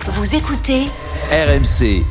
Vous écoutez RMC.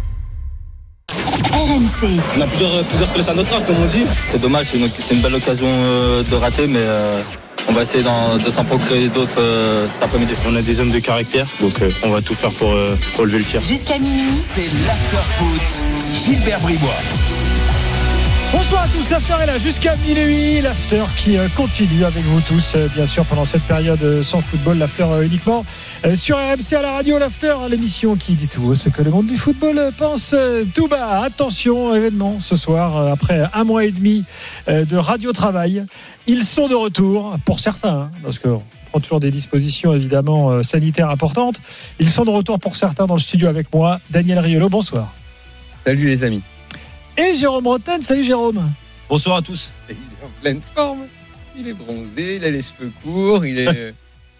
RMC. On a plusieurs flèches à notre arc, comme on dit. C'est dommage, c'est une belle occasion de rater, mais on va essayer de s'en procurer d'autres cet après-midi. On a des hommes de caractère, donc on va tout faire pour relever le tir. Jusqu'à minuit. C'est l'after-foot. Gilbert Bribois. Bonsoir à tous, l'after est là jusqu'à minuit, l'after qui continue avec vous tous, bien sûr, pendant cette période sans football, l'after uniquement sur RMC à la radio, l'after, l'émission qui dit tout haut ce que le monde du football pense tout bas. Attention, événement ce soir, après un mois et demi de radio-travail, ils sont de retour, pour certains, parce qu'on prend toujours des dispositions évidemment sanitaires importantes, ils sont de retour pour certains dans le studio avec moi, Daniel Riolo, bonsoir. Salut les amis. Et Jérôme Rotten, salut Jérôme. Bonsoir à tous. Il est en pleine forme. Il est bronzé, il a les cheveux courts, il est.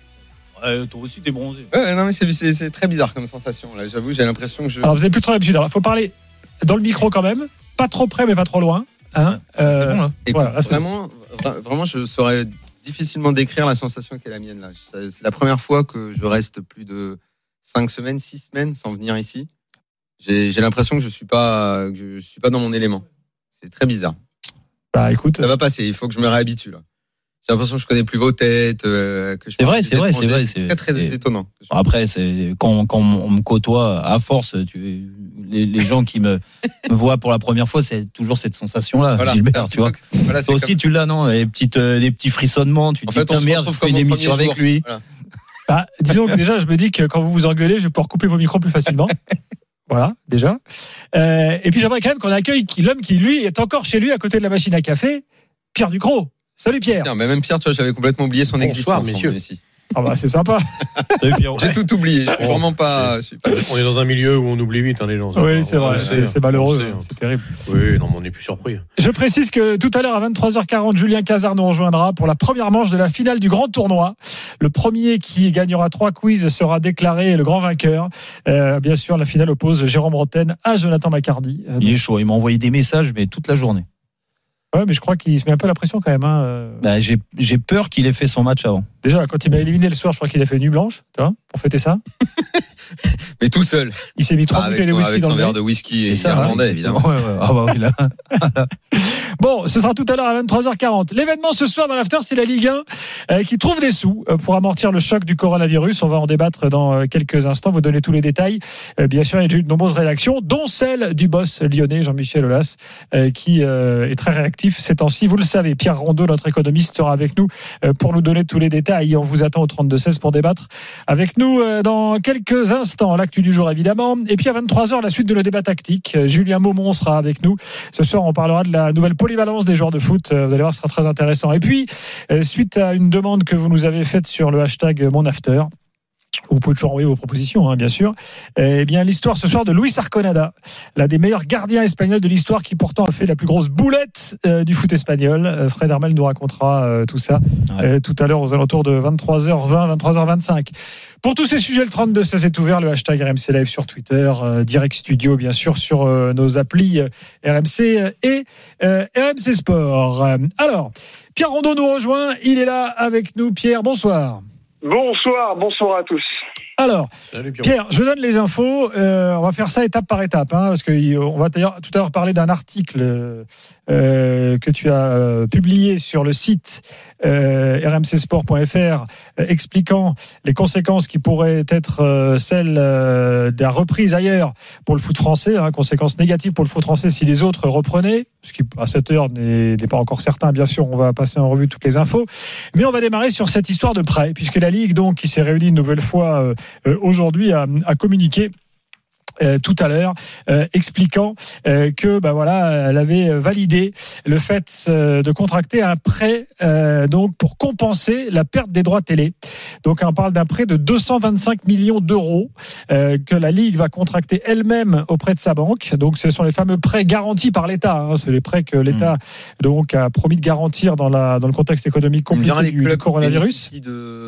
Toi aussi t'es bronzé. Ouais, non mais c'est très bizarre comme sensation là. J'avoue, j'ai l'impression que je. Alors vous avez plus trop l'habitude. Il faut parler dans le micro quand même, pas trop près mais pas trop loin. Hein c'est bon là. Écoute, voilà, là, vraiment, je saurais difficilement décrire la sensation qui est la mienne là. C'est la première fois que je reste plus de 5 semaines, 6 semaines sans venir ici. J'ai l'impression que je suis pas dans mon élément. C'est très bizarre. Bah écoute, ça va passer. Il faut que je me réhabitue là. J'ai l'impression que je connais plus vos têtes. Que je c'est vrai. C'est très étonnant. Après, c'est quand on me côtoie à force, les gens qui me voient pour la première fois, c'est toujours cette sensation-là, voilà, Gilbert, tu vois. Voilà, toi aussi, tu l'as, non? Les petits frissonnements. Tu te dis, merde, je fais une émission avec lui. Voilà. Bah, disons que déjà, je me dis que quand vous vous engueulez, je vais pouvoir couper vos micros plus facilement. Voilà, déjà. Et puis j'aimerais quand même qu'on accueille l'homme qui, lui, est encore chez lui à côté de la machine à café, Pierre Ducrot. Salut Pierre. Non, mais même Pierre, tu vois, j'avais complètement oublié son existence. Messieurs. Ici. Ah bah c'est sympa. Salut Pierre. J'ai tout oublié. Je suis vraiment pas. On est dans un milieu où on oublie vite les gens. Oui, c'est vrai. C'est malheureux. C'est terrible. Oui, non, mais on n'est plus surpris. Je précise que tout à l'heure à 23h40, Julien Cazard nous rejoindra pour la première manche de la finale du grand tournoi. Le premier qui gagnera 3 quiz sera déclaré le grand vainqueur. Bien sûr, la finale oppose Jérôme Rotten à Jonathan Macardy. Il est chaud. Il m'a envoyé des messages, mais toute la journée. Ouais, mais je crois qu'il se met un peu la pression quand même. Hein. Bah, j'ai peur qu'il ait fait son match avant. Déjà, quand il m'a éliminé le soir, je crois qu'il a fait nuit blanche, tu vois, pour fêter ça. Mais tout seul. Il s'est mis 3 bouteilles de whisky avec dans son le verre de whisky et irlandais, évidemment. Ouais. Ah bah oui, là. Bon, ce sera tout à l'heure à 23h40. L'événement ce soir dans l'after, c'est la Ligue 1 qui trouve des sous pour amortir le choc du coronavirus. On va en débattre dans quelques instants, vous donner tous les détails. Bien sûr, il y a déjà eu de nombreuses réactions, dont celle du boss lyonnais Jean-Michel Aulas, qui est très réactif ces temps-ci. Vous le savez, Pierre Rondeau, notre économiste, sera avec nous pour nous donner tous les détails. On vous attend au 32-16 pour débattre avec nous dans quelques instants. L'actu du jour, évidemment. Et puis à 23h, la suite de nos débats tactiques. Julien Maumont sera avec nous. Ce soir, on parlera de la nouvelle polyvalence des joueurs de foot. Vous allez voir, ce sera très intéressant. Et puis, suite à une demande que vous nous avez faite sur le hashtag MonAfter, vous pouvez toujours envoyer vos propositions, hein, bien sûr. Eh bien, l'histoire ce soir de Luis Arconada, l'un des meilleurs gardiens espagnols de l'histoire, qui pourtant a fait la plus grosse boulette du foot espagnol. Fred Hermel nous racontera tout ça tout à l'heure aux alentours de 23h20, 23h25. Pour tous ces sujets, le 32-16 est ouvert, le hashtag RMC Live sur Twitter, Direct Studio, bien sûr, sur nos applis RMC et RMC Sport. Alors, Pierre Rondeau nous rejoint, il est là avec nous. Pierre, bonsoir. Bonsoir à tous. Alors, Pierre, je donne les infos. On va faire ça étape par étape, hein, parce qu'on va d'ailleurs tout à l'heure parler d'un article que tu as publié sur le site rmcsport.fr expliquant les conséquences qui pourraient être celles de la reprise ailleurs pour le foot français, hein, conséquences négatives pour le foot français si les autres reprenaient, ce qui à cette heure n'est pas encore certain, bien sûr. On va passer en revue toutes les infos, mais on va démarrer sur cette histoire de prêt, puisque la Ligue, donc, qui s'est réunie une nouvelle fois aujourd'hui, a communiqué tout à l'heure, expliquant que elle avait validé le fait de contracter un prêt donc pour compenser la perte des droits télé. Donc on parle d'un prêt de 225 millions d'euros que la Ligue va contracter elle-même auprès de sa banque. Donc ce sont les fameux prêts garantis par l'État, hein. C'est les prêts que l'État donc a promis de garantir dans le contexte économique compliqué du coronavirus. Pardon ?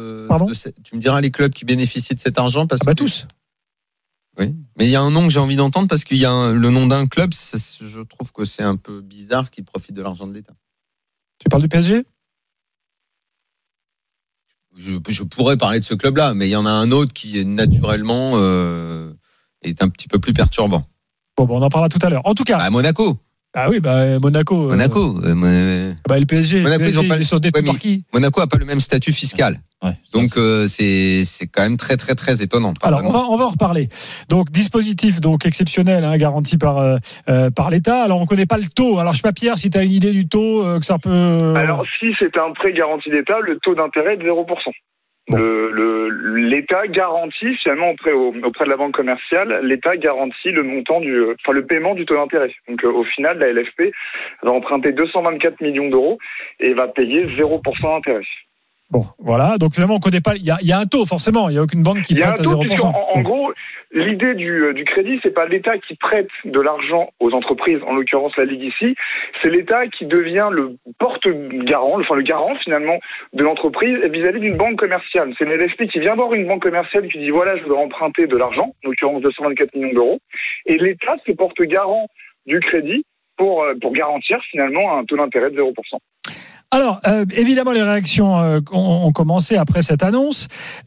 Tu me diras les clubs qui bénéficient de cet argent parce que tous. Oui, mais il y a un nom que j'ai envie d'entendre parce qu'il y a le nom d'un club. Je trouve que c'est un peu bizarre qu'il profite de l'argent de l'État. Tu parles du PSG ? je pourrais parler de ce club-là, mais il y en a un autre qui est naturellement est un petit peu plus perturbant. Bon, on en parlera tout à l'heure. En tout cas, Monaco. Ah oui, Monaco. Le PSG. Monaco, ils sont détenus par qui ? Monaco a pas le même statut fiscal. Ouais, donc c'est quand même très très très étonnant. Alors on va en reparler. Donc dispositif donc exceptionnel, garanti par l'État. Alors on connaît pas le taux. Alors je sais pas Pierre si tu as une idée du taux que ça peut. Alors si c'est un prêt garanti d'État, le taux d'intérêt est de 0%. Bon. L'État garantit finalement auprès de la banque commerciale, l'État garantit le montant le paiement du taux d'intérêt. Donc au final, la LFP va emprunter 224 millions d'euros et va payer 0% d'intérêt. Bon, voilà. Donc finalement, on connaît pas. Il y a un taux forcément. Il y a aucune banque qui prête à 0%. En gros, l'idée du crédit, c'est pas l'État qui prête de l'argent aux entreprises, en l'occurrence la Ligue ici. C'est l'État qui devient le porte-garant, le garant finalement de l'entreprise vis-à-vis d'une banque commerciale. C'est une LFP qui vient voir une banque commerciale qui dit voilà, je voudrais emprunter de l'argent, en l'occurrence 224 millions d'euros, et l'État se porte garant du crédit pour garantir finalement un taux d'intérêt de 0%. Alors, évidemment, les réactions ont commencé après cette annonce.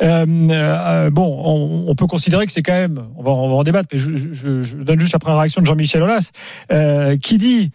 On peut considérer que c'est quand même, on va en débattre, mais je donne juste la première réaction de Jean-Michel Aulas, qui dit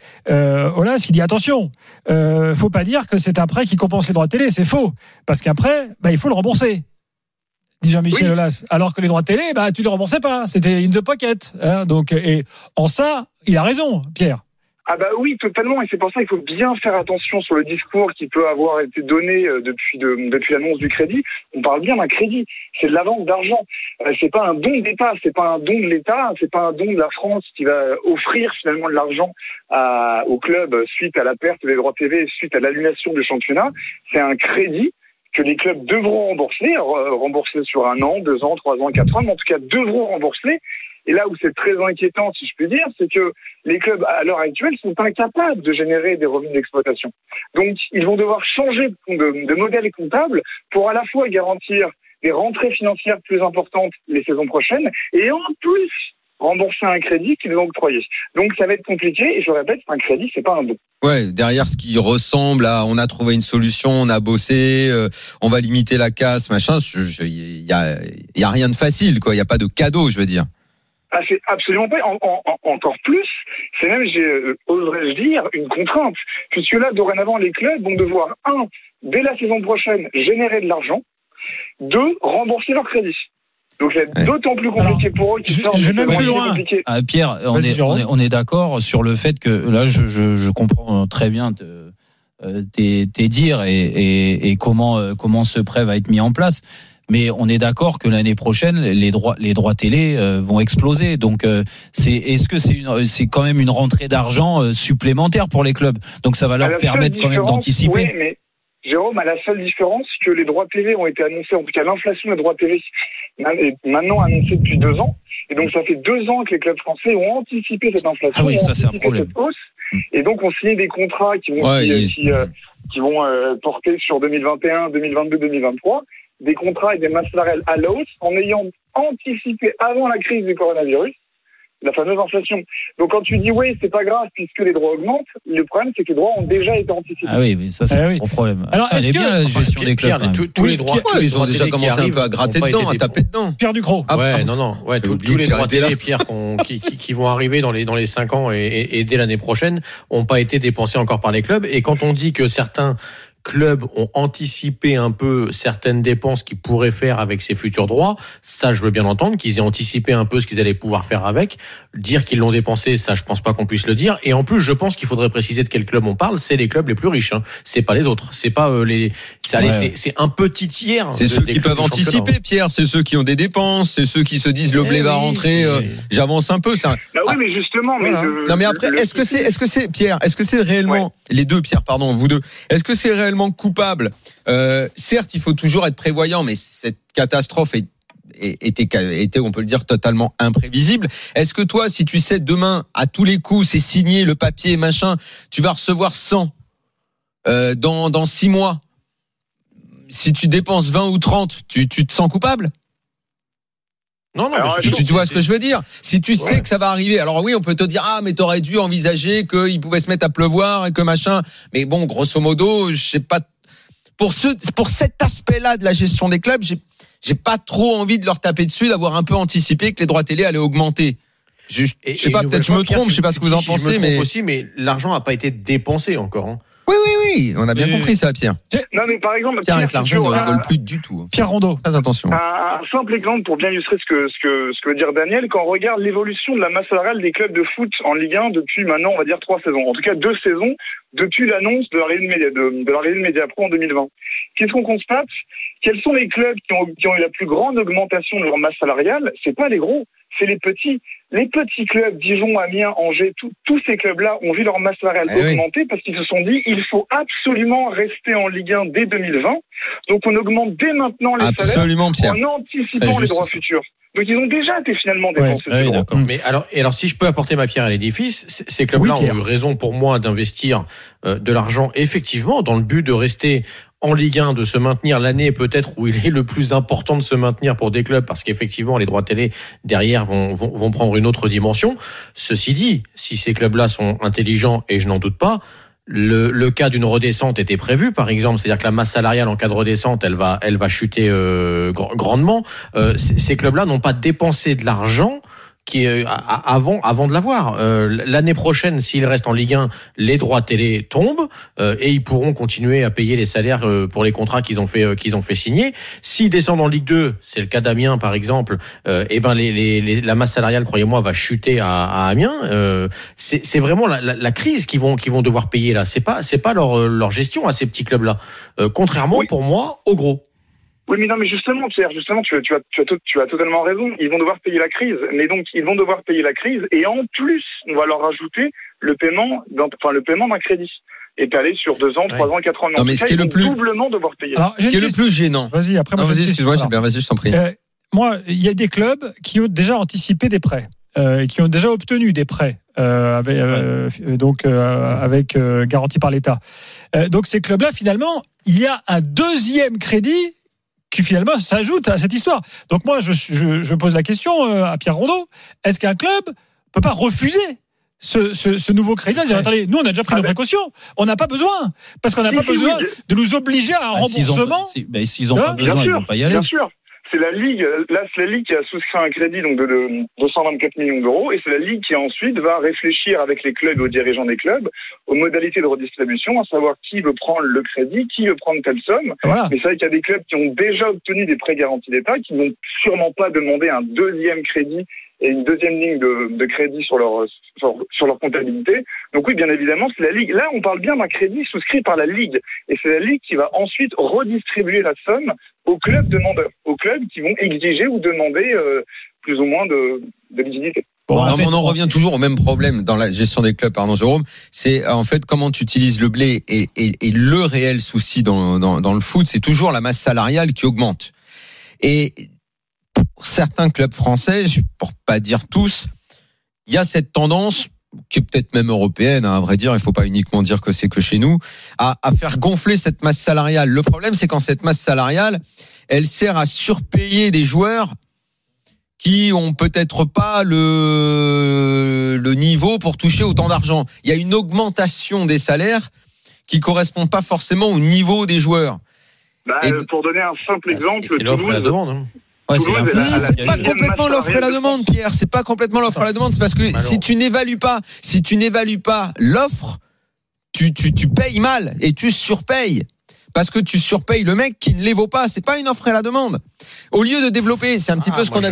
attention, faut pas dire que c'est un prêt qui compense les droits de télé, c'est faux, parce qu'un prêt, il faut le rembourser. Dit Jean-Michel Aulas. Alors que les droits de télé, tu les remboursais pas, c'était in the pocket. Donc, et en ça, il a raison, Pierre. Ah oui, totalement, et c'est pour ça qu'il faut bien faire attention sur le discours qui peut avoir été donné depuis l'annonce du crédit. On parle bien d'un crédit, c'est de la vente d'argent. C'est pas un don d'État, c'est pas un don de l'État, c'est pas un don de la France qui va offrir finalement de l'argent au club suite à la perte des droits TV, suite à l'annulation du championnat. C'est un crédit que les clubs devront rembourser sur 1 an, 2 ans, 3 ans, 4 ans, mais en tout cas devront rembourser. Et là où c'est très inquiétant, si je puis dire, c'est que les clubs, à l'heure actuelle, sont incapables de générer des revenus d'exploitation. Donc, ils vont devoir changer de modèle comptable pour à la fois garantir des rentrées financières plus importantes les saisons prochaines et en plus rembourser un crédit qu'ils ont octroyé. Donc, ça va être compliqué et je répète, un crédit, c'est pas un don. Ouais, derrière ce qui ressemble à on a trouvé une solution, on a bossé, on va limiter la casse, machin, il y a rien de facile, quoi. Il y a pas de cadeau, je veux dire. Ah, c'est absolument pas. Encore plus, c'est même, oserais-je dire, une contrainte. Puisque là, dorénavant, les clubs vont devoir, 1, dès la saison prochaine, générer de l'argent, 2, rembourser leur crédit. Donc c'est d'autant plus compliqué pour eux. Je vais même plus loin. Pierre, on est d'accord sur le fait que là, je comprends très bien tes dires et comment ce prêt va être mis en place. Mais on est d'accord que l'année prochaine, les droits télé vont exploser. Donc, est-ce que c'est quand même une rentrée d'argent supplémentaire pour les clubs? Donc, ça va leur permettre quand même d'anticiper. Oui, mais Jérôme, à la seule différence que les droits TV ont été annoncés, en tout cas l'inflation des droits TV est maintenant annoncée depuis 2 ans. Et donc, ça fait 2 ans que les clubs français ont anticipé cette inflation, ah oui, ça, c'est un problème. cette hausse. Et donc, on signe des contrats qui vont porter sur 2021, 2022, 2023. Des contrats et des masses salariales à la hausse en ayant anticipé avant la crise du coronavirus la fameuse inflation. Donc quand tu dis oui, c'est pas grave puisque les droits augmentent, le problème c'est que les droits ont déjà été anticipés. Ah oui, mais ça c'est un gros problème. Alors est-ce que bien la gestion des clubs, tous les droits, ils ont déjà commencé un peu à gratter dedans, à taper dedans. Pierre Ducrot. Tous les droits télé, Pierre, qui vont arriver dans les 5 ans et dès l'année prochaine, ont pas été dépensés encore par les clubs. Et quand on dit que certains clubs ont anticipé un peu certaines dépenses qu'ils pourraient faire avec ces futurs droits, ça je veux bien entendre, qu'ils aient anticipé un peu ce qu'ils allaient pouvoir faire avec. Dire qu'ils l'ont dépensé, ça je pense pas qu'on puisse le dire. Et en plus, je pense qu'il faudrait préciser de quel club on parle. C'est les clubs les plus riches, c'est pas les autres, c'est pas c'est un petit tiers. C'est ceux qui peuvent anticiper, Pierre, c'est ceux qui ont des dépenses, c'est ceux qui se disent le blé va rentrer, j'avance un peu. Ça. Oui, mais justement, non mais après, est-ce que c'est Pierre, est-ce que c'est réellement les deux, Pierre, pardon, vous deux, est-ce que c'est réellement coupable? Certes, il faut toujours être prévoyant, mais cette catastrophe était, on peut le dire, totalement imprévisible. Est-ce que toi, si tu sais demain, à tous les coups, c'est signé, le papier, machin, tu vas recevoir 100 dans 6 mois, si tu dépenses 20 ou 30, tu te sens coupable? Non, tu vois ce que je veux dire? Si tu sais que ça va arriver, alors oui, on peut te dire mais t'aurais dû envisager qu'il pouvait se mettre à pleuvoir et que machin. Mais bon, grosso modo, je sais pas. pour cet aspect-là de la gestion des clubs, j'ai pas trop envie de leur taper dessus, d'avoir un peu anticipé que les droits télé allaient augmenter. Je sais pas, peut-être je me trompe, je sais pas ce que vous en pensez, mais aussi, mais l'argent n'a pas été dépensé encore. Hein. Oui, on a bien compris ça, Pierre. Non, mais par exemple, Pierre, avec l'argent, ne rigole plus du tout. Pierre Rondeau. Très attention. Un simple exemple pour bien illustrer ce que veut dire Daniel, quand on regarde l'évolution de la masse salariale des clubs de foot en Ligue 1 depuis maintenant, on va dire 3 saisons. En tout cas, 2 saisons depuis l'annonce de la Réunion Média Pro en 2020. Qu'est-ce qu'on constate? Quels sont les clubs qui ont eu la plus grande augmentation de leur masse salariale? C'est pas les gros, c'est les petits. Les petits clubs, Dijon, Amiens, Angers, tous ces clubs-là ont vu leur masse salariale augmenter parce qu'ils se sont dit il faut absolument rester en Ligue 1 dès 2020. Donc on augmente dès maintenant les salaires en anticipant les droits futurs. Donc ils ont déjà été finalement dépensés. Mais alors si je peux apporter ma pierre à l'édifice, ces clubs-là ont eu raison pour moi d'investir de l'argent effectivement dans le but de rester en Ligue 1, de se maintenir l'année peut-être où il est le plus important de se maintenir pour des clubs, parce qu'effectivement les droits télé derrière vont prendre une autre dimension. Ceci dit, si ces clubs-là sont intelligents, et je n'en doute pas, le cas d'une redescente était prévu, par exemple, c'est-à-dire que la masse salariale en cas de redescente, elle va chuter grandement. Ces clubs-là n'ont pas dépensé de l'argent qui avant de l'avoir. L'année prochaine, s'ils restent en Ligue 1, les droits télé tombent et ils pourront continuer à payer les salaires pour les contrats qu'ils ont fait signer. S'ils descendent en Ligue 2, c'est le cas d'Amiens par exemple, et ben la masse salariale, croyez-moi, va chuter à Amiens. C'est vraiment la crise qu'ils vont devoir payer là. C'est pas leur gestion à ces petits clubs là. Contrairement pour moi aux gros. Oui, mais non, mais justement, Pierre, tu as totalement raison. Ils vont devoir payer la crise. Mais donc, ils vont devoir payer la crise. Et en plus, on va leur rajouter le paiement d'un crédit. Étalé sur 2 ans, 3 ans, 4 ans. Non, mais ce qui est le plus, doublement devoir payer. Alors, ce qui est le plus gênant. Vas-y, après, moi, excuse-moi, Gilbert, vas-y, je t'en prie. Moi, il y a des clubs qui ont déjà anticipé des prêts. Qui ont déjà obtenu des prêts avec garantie par l'État. Donc, ces clubs-là, finalement, il y a un deuxième crédit qui finalement s'ajoute à cette histoire. Donc moi, je pose la question à Pierre Rondeau, est-ce qu'un club peut pas refuser ce nouveau crédit, dire attendez, nous on a déjà pris nos précautions, on n'a pas besoin, parce qu'on n'a pas besoin de nous obliger à un remboursement. S'ils ont pas besoin, ils vont pas y aller. Bien sûr. C'est la Ligue qui a souscrit un crédit donc de 224 millions d'euros, et c'est la Ligue qui ensuite va réfléchir avec les clubs et aux dirigeants des clubs aux modalités de redistribution, à savoir qui veut prendre le crédit, qui veut prendre telle somme. Voilà. Mais c'est vrai qu'il y a des clubs qui ont déjà obtenu des prêts garantis d'État, qui n'ont sûrement pas demandé un deuxième crédit et une deuxième ligne de crédit sur leur comptabilité. Donc oui, bien évidemment, c'est la Ligue. Là, on parle bien d'un crédit souscrit par la Ligue. Et c'est la Ligue qui va ensuite redistribuer la somme aux clubs demandeurs, aux clubs qui vont exiger ou demander plus ou moins de liquidité. Bon, on en revient toujours au même problème dans la gestion des clubs, pardon Jérôme, c'est en fait comment tu utilises le blé et le réel souci dans le foot, c'est toujours la masse salariale qui augmente. Et pour certains clubs français, pour pas dire tous, il y a cette tendance qui est peut-être même européenne, à vrai dire, il faut pas uniquement dire que c'est que chez nous, à faire gonfler cette masse salariale. Le problème, c'est quand cette masse salariale, elle sert à surpayer des joueurs qui ont peut-être pas le niveau pour toucher autant d'argent. Il y a une augmentation des salaires qui correspond pas forcément au niveau des joueurs. Pour donner un simple exemple, c'est l'offre et la demande. Hein. Ouais, c'est pas complètement l'offre et la demande, Pierre. C'est pas complètement l'offre et la demande. C'est parce que si tu n'évalues pas l'offre, tu payes mal et tu surpayes. Parce que tu surpayes le mec qui ne les vaut pas. C'est pas une offre et la demande. Au lieu de développer, c'est un petit peu ce qu'on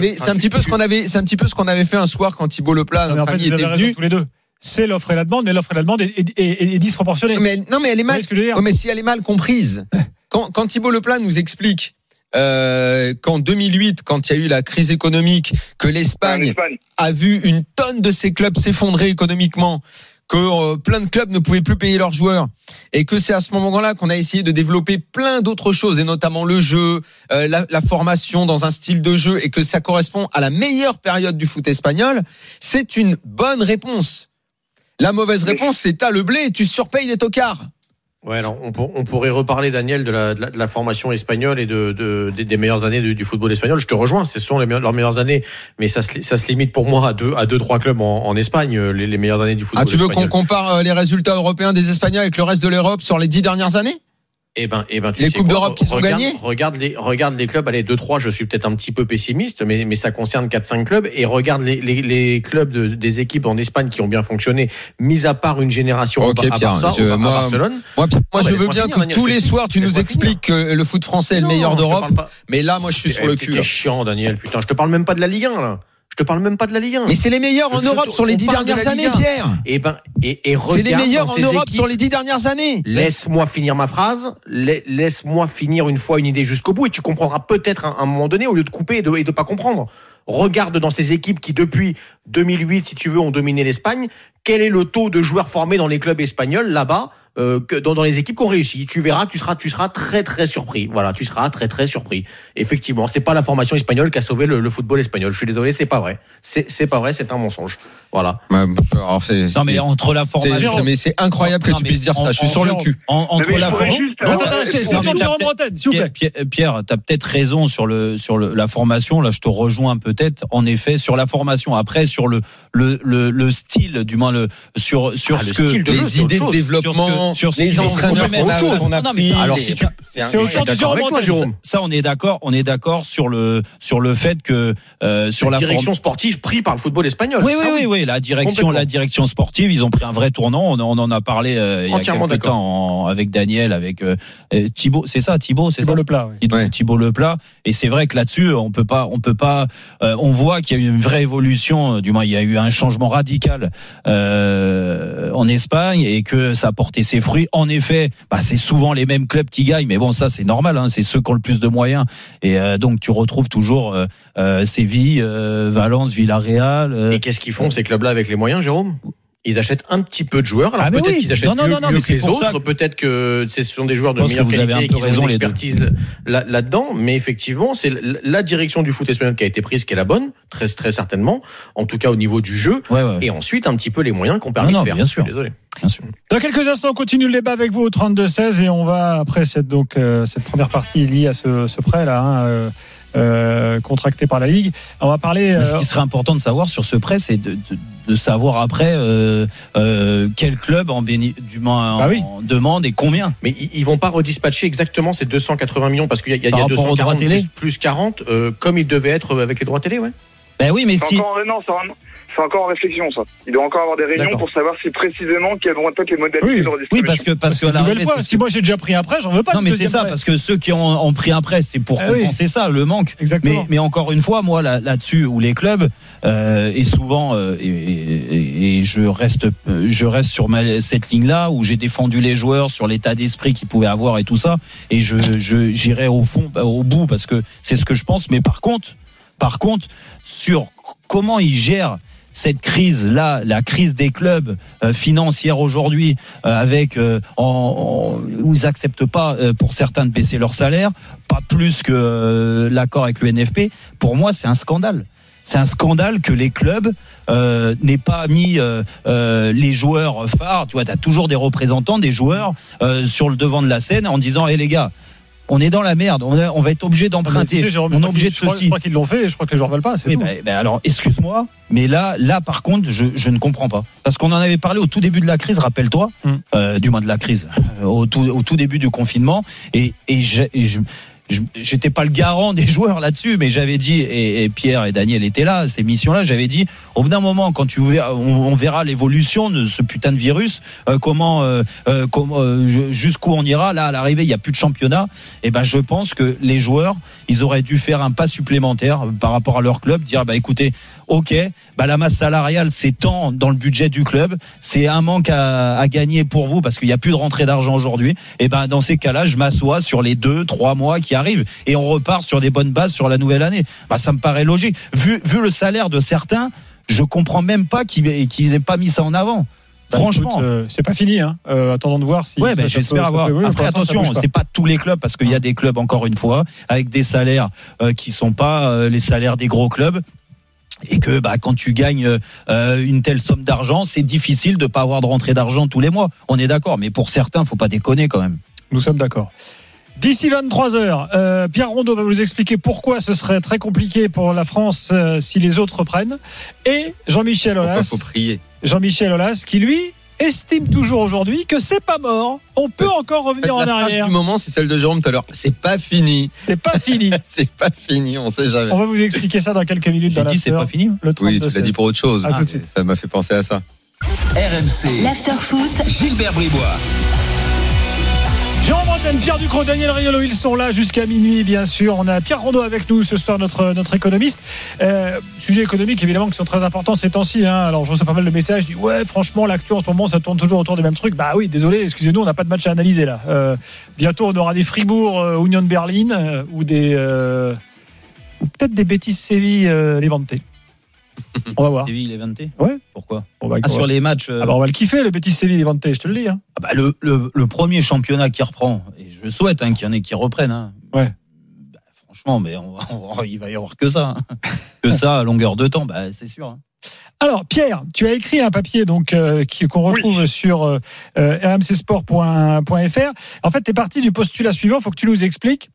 avait fait un soir quand Thibaut Leplat, notre ami, était venu. Tous les deux. C'est l'offre et la demande, mais l'offre et la demande est disproportionnée. Mais elle est mal. Mais si elle est mal comprise. Quand Thibaut Leplat nous explique qu'en 2008, quand il y a eu la crise économique, que l'Espagne a vu une tonne de ses clubs s'effondrer économiquement, que plein de clubs ne pouvaient plus payer leurs joueurs, et que c'est à ce moment-là qu'on a essayé de développer plein d'autres choses, et notamment le jeu, la formation dans un style de jeu, et que ça correspond à la meilleure période du foot espagnol, c'est une bonne réponse. La mauvaise réponse, c'est t'as le blé et tu surpayes des tocards. Ouais, alors on pourrait reparler, Daniel, de la formation espagnole et des meilleures années du football espagnol. Je te rejoins, ce sont leurs meilleures années, mais ça se limite pour moi à 2-3 clubs en Espagne, les meilleures années du football espagnol. Tu veux qu'on compare les résultats européens des Espagnols avec le reste de l'Europe sur les 10 dernières années ? Tu les sais coupes d'Europe qu'ils ont gagnées. Regarde les clubs. Allez, 2-3, je suis peut-être un petit peu pessimiste, mais ça concerne 4-5 clubs. Et regarde les clubs des équipes en Espagne qui ont bien fonctionné, mis à part une génération à Barcelone. Moi, je veux bien que tous les soirs, tu nous expliques que le foot français est le meilleur d'Europe. Mais là, moi, je suis sur le cul. C'est chiant, Daniel. Putain, je te parle même pas de la Ligue 1, là. Je te parle même pas de la Ligue 1. Mais c'est les meilleurs en Europe sur les 10 dernières années, Pierre. Et regarde, c'est les meilleurs en Europe sur les 10 dernières années. Laisse-moi finir ma phrase. Laisse-moi finir une fois une idée jusqu'au bout et tu comprendras peut-être à un moment donné au lieu de couper et de pas comprendre. Regarde dans ces équipes qui depuis 2008, si tu veux, ont dominé l'Espagne. Quel est le taux de joueurs formés dans les clubs espagnols là-bas? Dans les équipes qui ont réussi, tu verras, tu seras très très surpris. Voilà, tu seras très très surpris. Effectivement, c'est pas la formation espagnole qui a sauvé le football espagnol. Je suis désolé, c'est pas vrai. C'est pas vrai, c'est un mensonge. Voilà. Alors non mais entre la formation, mais c'est incroyable que tu puisses dire ça. Je suis sur le cul. Entre la formation, Pierre, t'as peut-être raison sur la formation. Là, je te rejoins peut-être. En effet, sur la formation. Après, sur le style, du moins sur ce que les idées de développement. Sur les entraîneurs qu'on a pris. Alors c'est autour de Jérôme. Ça, on est d'accord sur le fait que sur la direction sportive prise par le football espagnol. Oui, la direction sportive, ils ont pris un vrai tournant. On en a parlé il y a quelques temps avec Daniel, avec Thibaut. C'est ça, Thibaut, c'est Thibaut ça. Leplat. Oui. Thibaut Leplat. Et c'est vrai que là-dessus, on peut pas. On voit qu'il y a eu une vraie évolution. Du moins, il y a eu un changement radical en Espagne et que ça a porté ses fruits. En effet, c'est souvent les mêmes clubs qui gagnent, mais bon, ça c'est normal, hein, c'est ceux qui ont le plus de moyens. Et donc tu retrouves toujours Séville, Valence, Villarreal. Et qu'est-ce qu'ils font ces clubs-là avec les moyens, Jérôme ? Ils achètent un petit peu de joueurs. Alors peut-être qu'ils achètent mieux que les autres. Peut-être que ce sont des joueurs de meilleure qualité et qu'ils ont une expertise là-dedans. Mais effectivement, c'est la direction du foot espagnol qui a été prise qui est la bonne, très très certainement. En tout cas au niveau du jeu. Ouais. Et ensuite un petit peu les moyens qu'on permet de faire. Bien sûr. Désolé. Bien sûr. Dans quelques instants, on continue le débat avec vous au 32-16 et on va après cette première partie liée à ce prêt là. Contracté par la Ligue. On va parler. Ce qui serait important de savoir sur ce prêt, c'est de savoir après quel club en demande et combien. Mais ils vont pas redispatcher exactement ces 280 millions parce qu'il y a 240 plus 40 comme ils devaient être avec les droits télé, ouais. Ben oui, mais si. C'est encore en réflexion, ça. Il doit encore avoir des réunions pour savoir si précisément quelles vont être les modalités de redistribution. Oui, parce que la nouvelle fois, si moi j'ai déjà pris un prêt, j'en veux pas. Non, mais c'est ça, parce que ceux qui ont pris un prêt, c'est pour compenser ça, le manque. Exactement. Mais encore une fois, moi là-dessus, où les clubs et souvent et je reste sur cette ligne-là où j'ai défendu les joueurs sur l'état d'esprit qu'ils pouvaient avoir et tout ça, et j'irai au fond, au bout, parce que c'est ce que je pense. Mais par contre, sur comment ils gèrent cette crise-là, la crise des clubs financière aujourd'hui, avec où ils acceptent pas pour certains de baisser leur salaire, pas plus que l'accord avec le NFP. Pour moi, c'est un scandale. C'est un scandale que les clubs n'aient pas mis les joueurs phares. Tu vois, t'as toujours des représentants, des joueurs sur le devant de la scène en disant les gars, on est dans la merde, on va être obligé d'emprunter, on est obligé de ceci. Je crois qu'ils l'ont fait et je crois que les joueurs veulent pas. Alors, excuse-moi, mais là, par contre, je ne comprends pas. Parce qu'on en avait parlé au tout début de la crise, rappelle-toi, du moins de la crise, au tout début du confinement, et j'étais pas le garant des joueurs là-dessus, mais j'avais dit, et Pierre et Daniel étaient là, ces missions-là, j'avais dit, au bout d'un moment, quand on verra l'évolution de ce putain de virus, jusqu'où on ira, là, à l'arrivée, il n'y a plus de championnat, et je pense que les joueurs, ils auraient dû faire un pas supplémentaire par rapport à leur club, dire, écoutez, ok, la masse salariale, c'est tant dans le budget du club, c'est un manque à gagner pour vous parce qu'il n'y a plus de rentrée d'argent aujourd'hui. Et dans ces cas-là, je m'assois sur les 2-3 mois qui arrivent et on repart sur des bonnes bases sur la nouvelle année. Ça me paraît logique. Vu le salaire de certains, je comprends même pas qu'ils aient pas mis ça en avant. Franchement, c'est pas fini. Attendons de voir si. J'espère avoir. Après, attention, c'est pas tous les clubs parce qu'il y a des clubs, encore une fois, avec des salaires qui sont pas les salaires des gros clubs. Et que quand tu gagnes une telle somme d'argent, c'est difficile de pas avoir de rentrée d'argent tous les mois. On est d'accord, mais pour certains, faut pas déconner quand même. Nous sommes d'accord. D'ici 23h, Pierre Rondeau va vous expliquer pourquoi ce serait très compliqué pour la France si les autres reprennent. Et Jean-Michel Aulas. Faut prier. Jean-Michel Aulas qui lui estime toujours aujourd'hui que c'est pas mort. On peut encore revenir en arrière. La phrase du moment, c'est celle de Jérôme tout à l'heure. C'est pas fini. C'est pas fini. C'est pas fini, on sait jamais. On va vous expliquer ça dans quelques minutes. J'ai dit c'est pas fini. Oui, tu l'as dit pour autre chose. Tout de suite. Ça m'a fait penser à ça. RMC. L'Afterfoot. Gilbert Bribois. Jean Bretagne, Pierre Ducrot, Daniel Riolo, ils sont là jusqu'à minuit, bien sûr. On a Pierre Rondeau avec nous ce soir, notre économiste. Sujets économiques, évidemment, qui sont très importants ces temps-ci. Alors, je reçois pas mal de messages. Je dis, ouais, franchement, l'actu en ce moment, ça tourne toujours autour des mêmes trucs. Bah oui, désolé, excusez-nous, on n'a pas de match à analyser là. Bientôt, on aura des Fribourg, Union de Berlin ou peut-être des Betis Séville, Levante. On va voir. Séville, Levante. Ouais. Pourquoi sur les matchs. On va le kiffer, le Betis Séville, Levante, je te le dis. Hein. Le premier championnat qui reprend, et je souhaite qu'il y en ait qui reprennent. Hein. Ouais. Franchement, mais il va y avoir que ça. Que ça à longueur de temps, c'est sûr. Hein. Alors Pierre, tu as écrit un papier donc qu'on retrouve sur rmcsport.fr. En fait, tu es parti du postulat suivant, il faut que tu nous expliques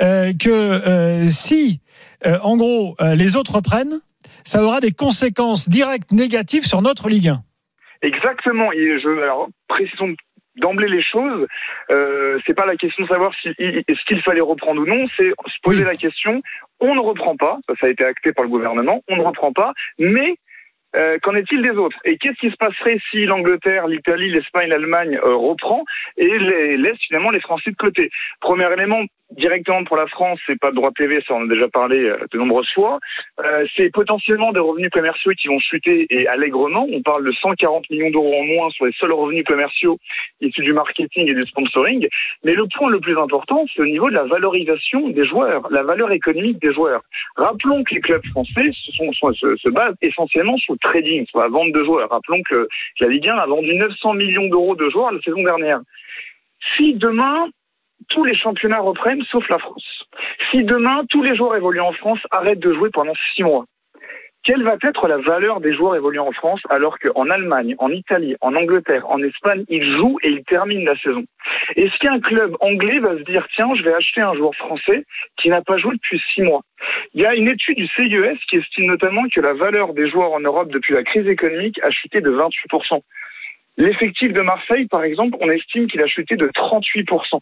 que si en gros les autres reprennent, ça aura des conséquences directes négatives sur notre Ligue 1. Exactement. Alors, précisons d'emblée les choses. C'est pas la question de savoir est-ce qu'il fallait reprendre ou non. C'est se poser la question. On ne reprend pas. Ça a été acté par le gouvernement. On ne reprend pas. Mais qu'en est-il des autres ? Et qu'est-ce qui se passerait si l'Angleterre, l'Italie, l'Espagne, l'Allemagne reprend et laisse finalement les Français de côté ? Premier élément, directement pour la France, c'est pas de droit TV, ça on a déjà parlé de nombreuses fois. C'est potentiellement des revenus commerciaux qui vont chuter et allègrement. On parle de 140 millions d'euros en moins sur les seuls revenus commerciaux issus du marketing et du sponsoring. Mais le point le plus important, c'est au niveau de la valorisation des joueurs, la valeur économique des joueurs. Rappelons que les clubs français se basent essentiellement sur le trading, sur la vente de joueurs. Rappelons que la Ligue 1 a vendu 900 millions d'euros de joueurs la saison dernière. Si demain, tous les championnats reprennent, sauf la France. Si demain, tous les joueurs évoluant en France arrêtent de jouer pendant 6 mois, quelle va être la valeur des joueurs évoluant en France alors qu'en Allemagne, en Italie, en Angleterre, en Espagne, ils jouent et ils terminent la saison ? Est-ce qu'un club anglais va se dire « Tiens, je vais acheter un joueur français qui n'a pas joué depuis 6 mois ?» Il y a une étude du CIES qui estime notamment que la valeur des joueurs en Europe depuis la crise économique a chuté de 28%. L'effectif de Marseille, par exemple, on estime qu'il a chuté de 38%.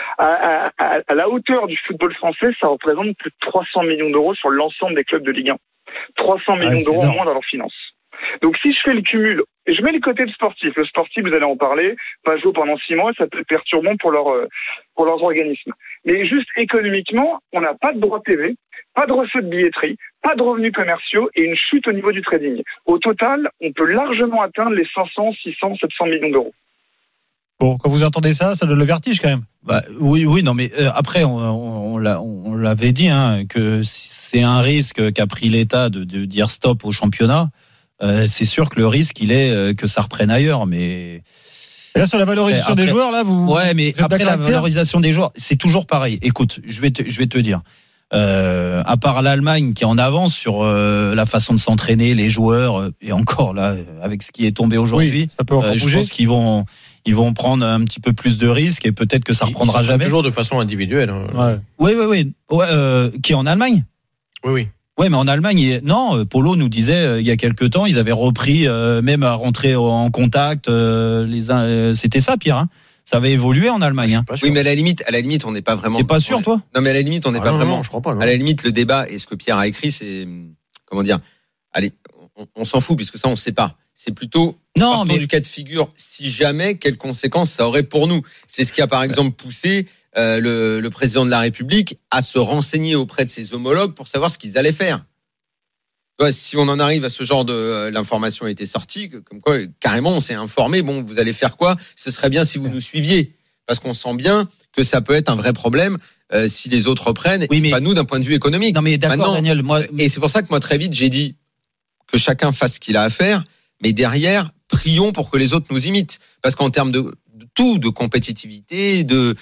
À la hauteur du football français, ça représente plus de 300 millions d'euros sur l'ensemble des clubs de Ligue 1. 300 millions d'euros en moins dans leurs finances. Donc si je fais le cumul, et je mets le côté de sportif, le sportif, vous allez en parler, pas jouer pendant 6 mois, ça peut être perturbant pour leurs organismes. Mais juste économiquement, on n'a pas de droit TV, pas de recettes de billetterie, pas de revenus commerciaux et une chute au niveau du trading. Au total, on peut largement atteindre les 500, 600, 700 millions d'euros. Bon, quand vous entendez ça donne le vertige quand même. Oui, non, mais après, on l'avait dit, que c'est un risque qu'a pris l'État de dire stop au championnat. C'est sûr que le risque, il est que ça reprenne ailleurs, mais. Et là, sur la valorisation des joueurs, là, vous. Ouais, mais après la valorisation des joueurs, c'est toujours pareil. Écoute, je vais te dire. À part l'Allemagne qui est en avance sur la façon de s'entraîner, les joueurs, et encore là, avec ce qui est tombé aujourd'hui, ça peut encore je bouger. pense qu'ils vont prendre un petit peu plus de risques et peut-être que ça reprendra jamais. Toujours de façon individuelle. Oui. Qui est en Allemagne ? Oui. Ouais, mais en Allemagne, non. Polo nous disait il y a quelque temps, ils avaient repris même à rentrer en contact. C'était ça, Pierre. Ça avait évolué en Allemagne. Oui, mais à la limite, on n'est pas vraiment. T'es pas sûr, toi ? Non, mais à la limite, on n'est pas vraiment. Non, je crois pas. Non. À la limite, le débat et ce que Pierre a écrit, c'est comment dire. Allez, on s'en fout puisque ça, on ne sait pas. C'est plutôt du cas de figure. Si jamais, quelles conséquences ça aurait pour nous ? C'est ce qui a par exemple poussé le président de la République à se renseigner auprès de ses homologues pour savoir ce qu'ils allaient faire. Si on en arrive à ce genre de l'information a été sortie, comme quoi carrément on s'est informé. Bon, vous allez faire quoi ? Ce serait bien si vous nous suiviez, parce qu'on sent bien que ça peut être un vrai problème si les autres reprennent. Oui, mais pas nous d'un point de vue économique. Non, mais d'accord, maintenant, Daniel. Et c'est pour ça que moi très vite j'ai dit que chacun fasse ce qu'il a à faire, mais derrière prions pour que les autres nous imitent, parce qu'en termes de compétitivité, de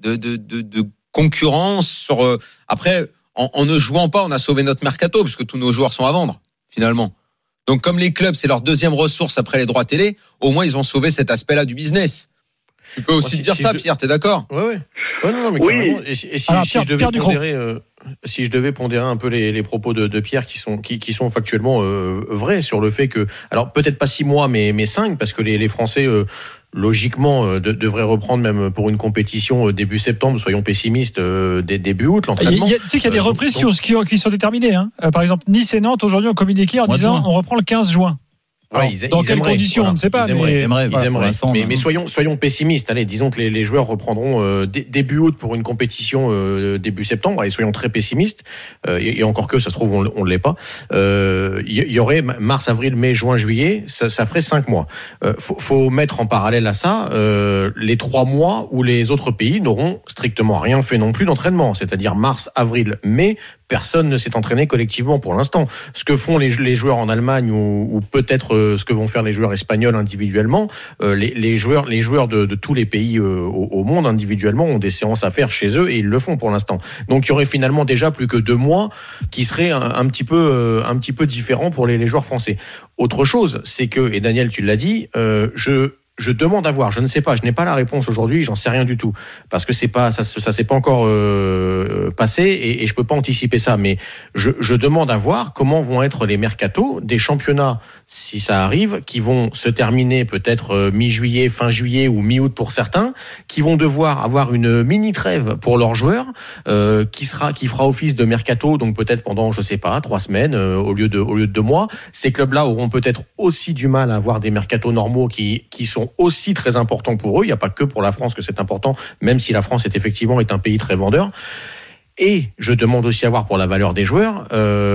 concurrence après. En ne jouant pas, on a sauvé notre mercato puisque tous nos joueurs sont à vendre finalement. Donc comme les clubs, c'est leur deuxième ressource après les droits télé, au moins ils ont sauvé cet aspect-là du business. Tu peux aussi dire ça, Pierre, t'es d'accord ? Ouais. Non, mais carrément. Et si je devais pondérer, si je devais pondérer un peu les propos de Pierre qui sont factuellement vrais sur le fait que, alors peut-être pas 6 mois, mais 5, parce que les Français logiquement devraient reprendre même pour une compétition début septembre, soyons pessimistes, début août, l'entraînement. Tu sais qu'il y a des reprises qui sont déterminées. Hein. Par exemple, Nice et Nantes aujourd'hui ont communiqué en disant on reprend le 15 juin. Alors, dans quelles conditions, on ne sait pas. Ils aimeraient. Mais soyons pessimistes. Allez, disons que les joueurs reprendront début août pour une compétition début septembre. Et soyons très pessimistes. Et encore que ça se trouve on ne l'est pas. Il y aurait mars, avril, mai, juin, juillet. Ça ferait 5 mois. Faut mettre en parallèle à ça les 3 mois où les autres pays n'auront strictement rien fait non plus d'entraînement. C'est-à-dire mars, avril, mai. Personne ne s'est entraîné collectivement pour l'instant. Ce que font les joueurs en Allemagne ou peut-être ce que vont faire les joueurs espagnols individuellement, les joueurs de tous les pays au monde individuellement ont des séances à faire chez eux et ils le font pour l'instant. Donc il y aurait finalement déjà plus que 2 mois qui seraient un petit peu différents pour les joueurs français. Autre chose, c'est que, et Daniel tu l'as dit, je demande à voir, je ne sais pas, je n'ai pas la réponse aujourd'hui, j'en sais rien du tout, parce que ça s'est pas encore passé et je peux pas anticiper ça, mais je demande à voir comment vont être les mercatos des championnats, si ça arrive, qui vont se terminer peut-être mi-juillet, fin juillet ou mi-août pour certains, qui vont devoir avoir une mini trêve pour leurs joueurs, qui fera office de mercato, donc peut-être pendant, je sais pas, 3 semaines au lieu de 2 mois. Ces clubs-là auront peut-être aussi du mal à avoir des mercatos normaux qui sont aussi très importants pour eux. Il n'y a pas que pour la France que c'est important, même si la France est un pays très vendeur. Et je demande aussi à voir pour la valeur des joueurs,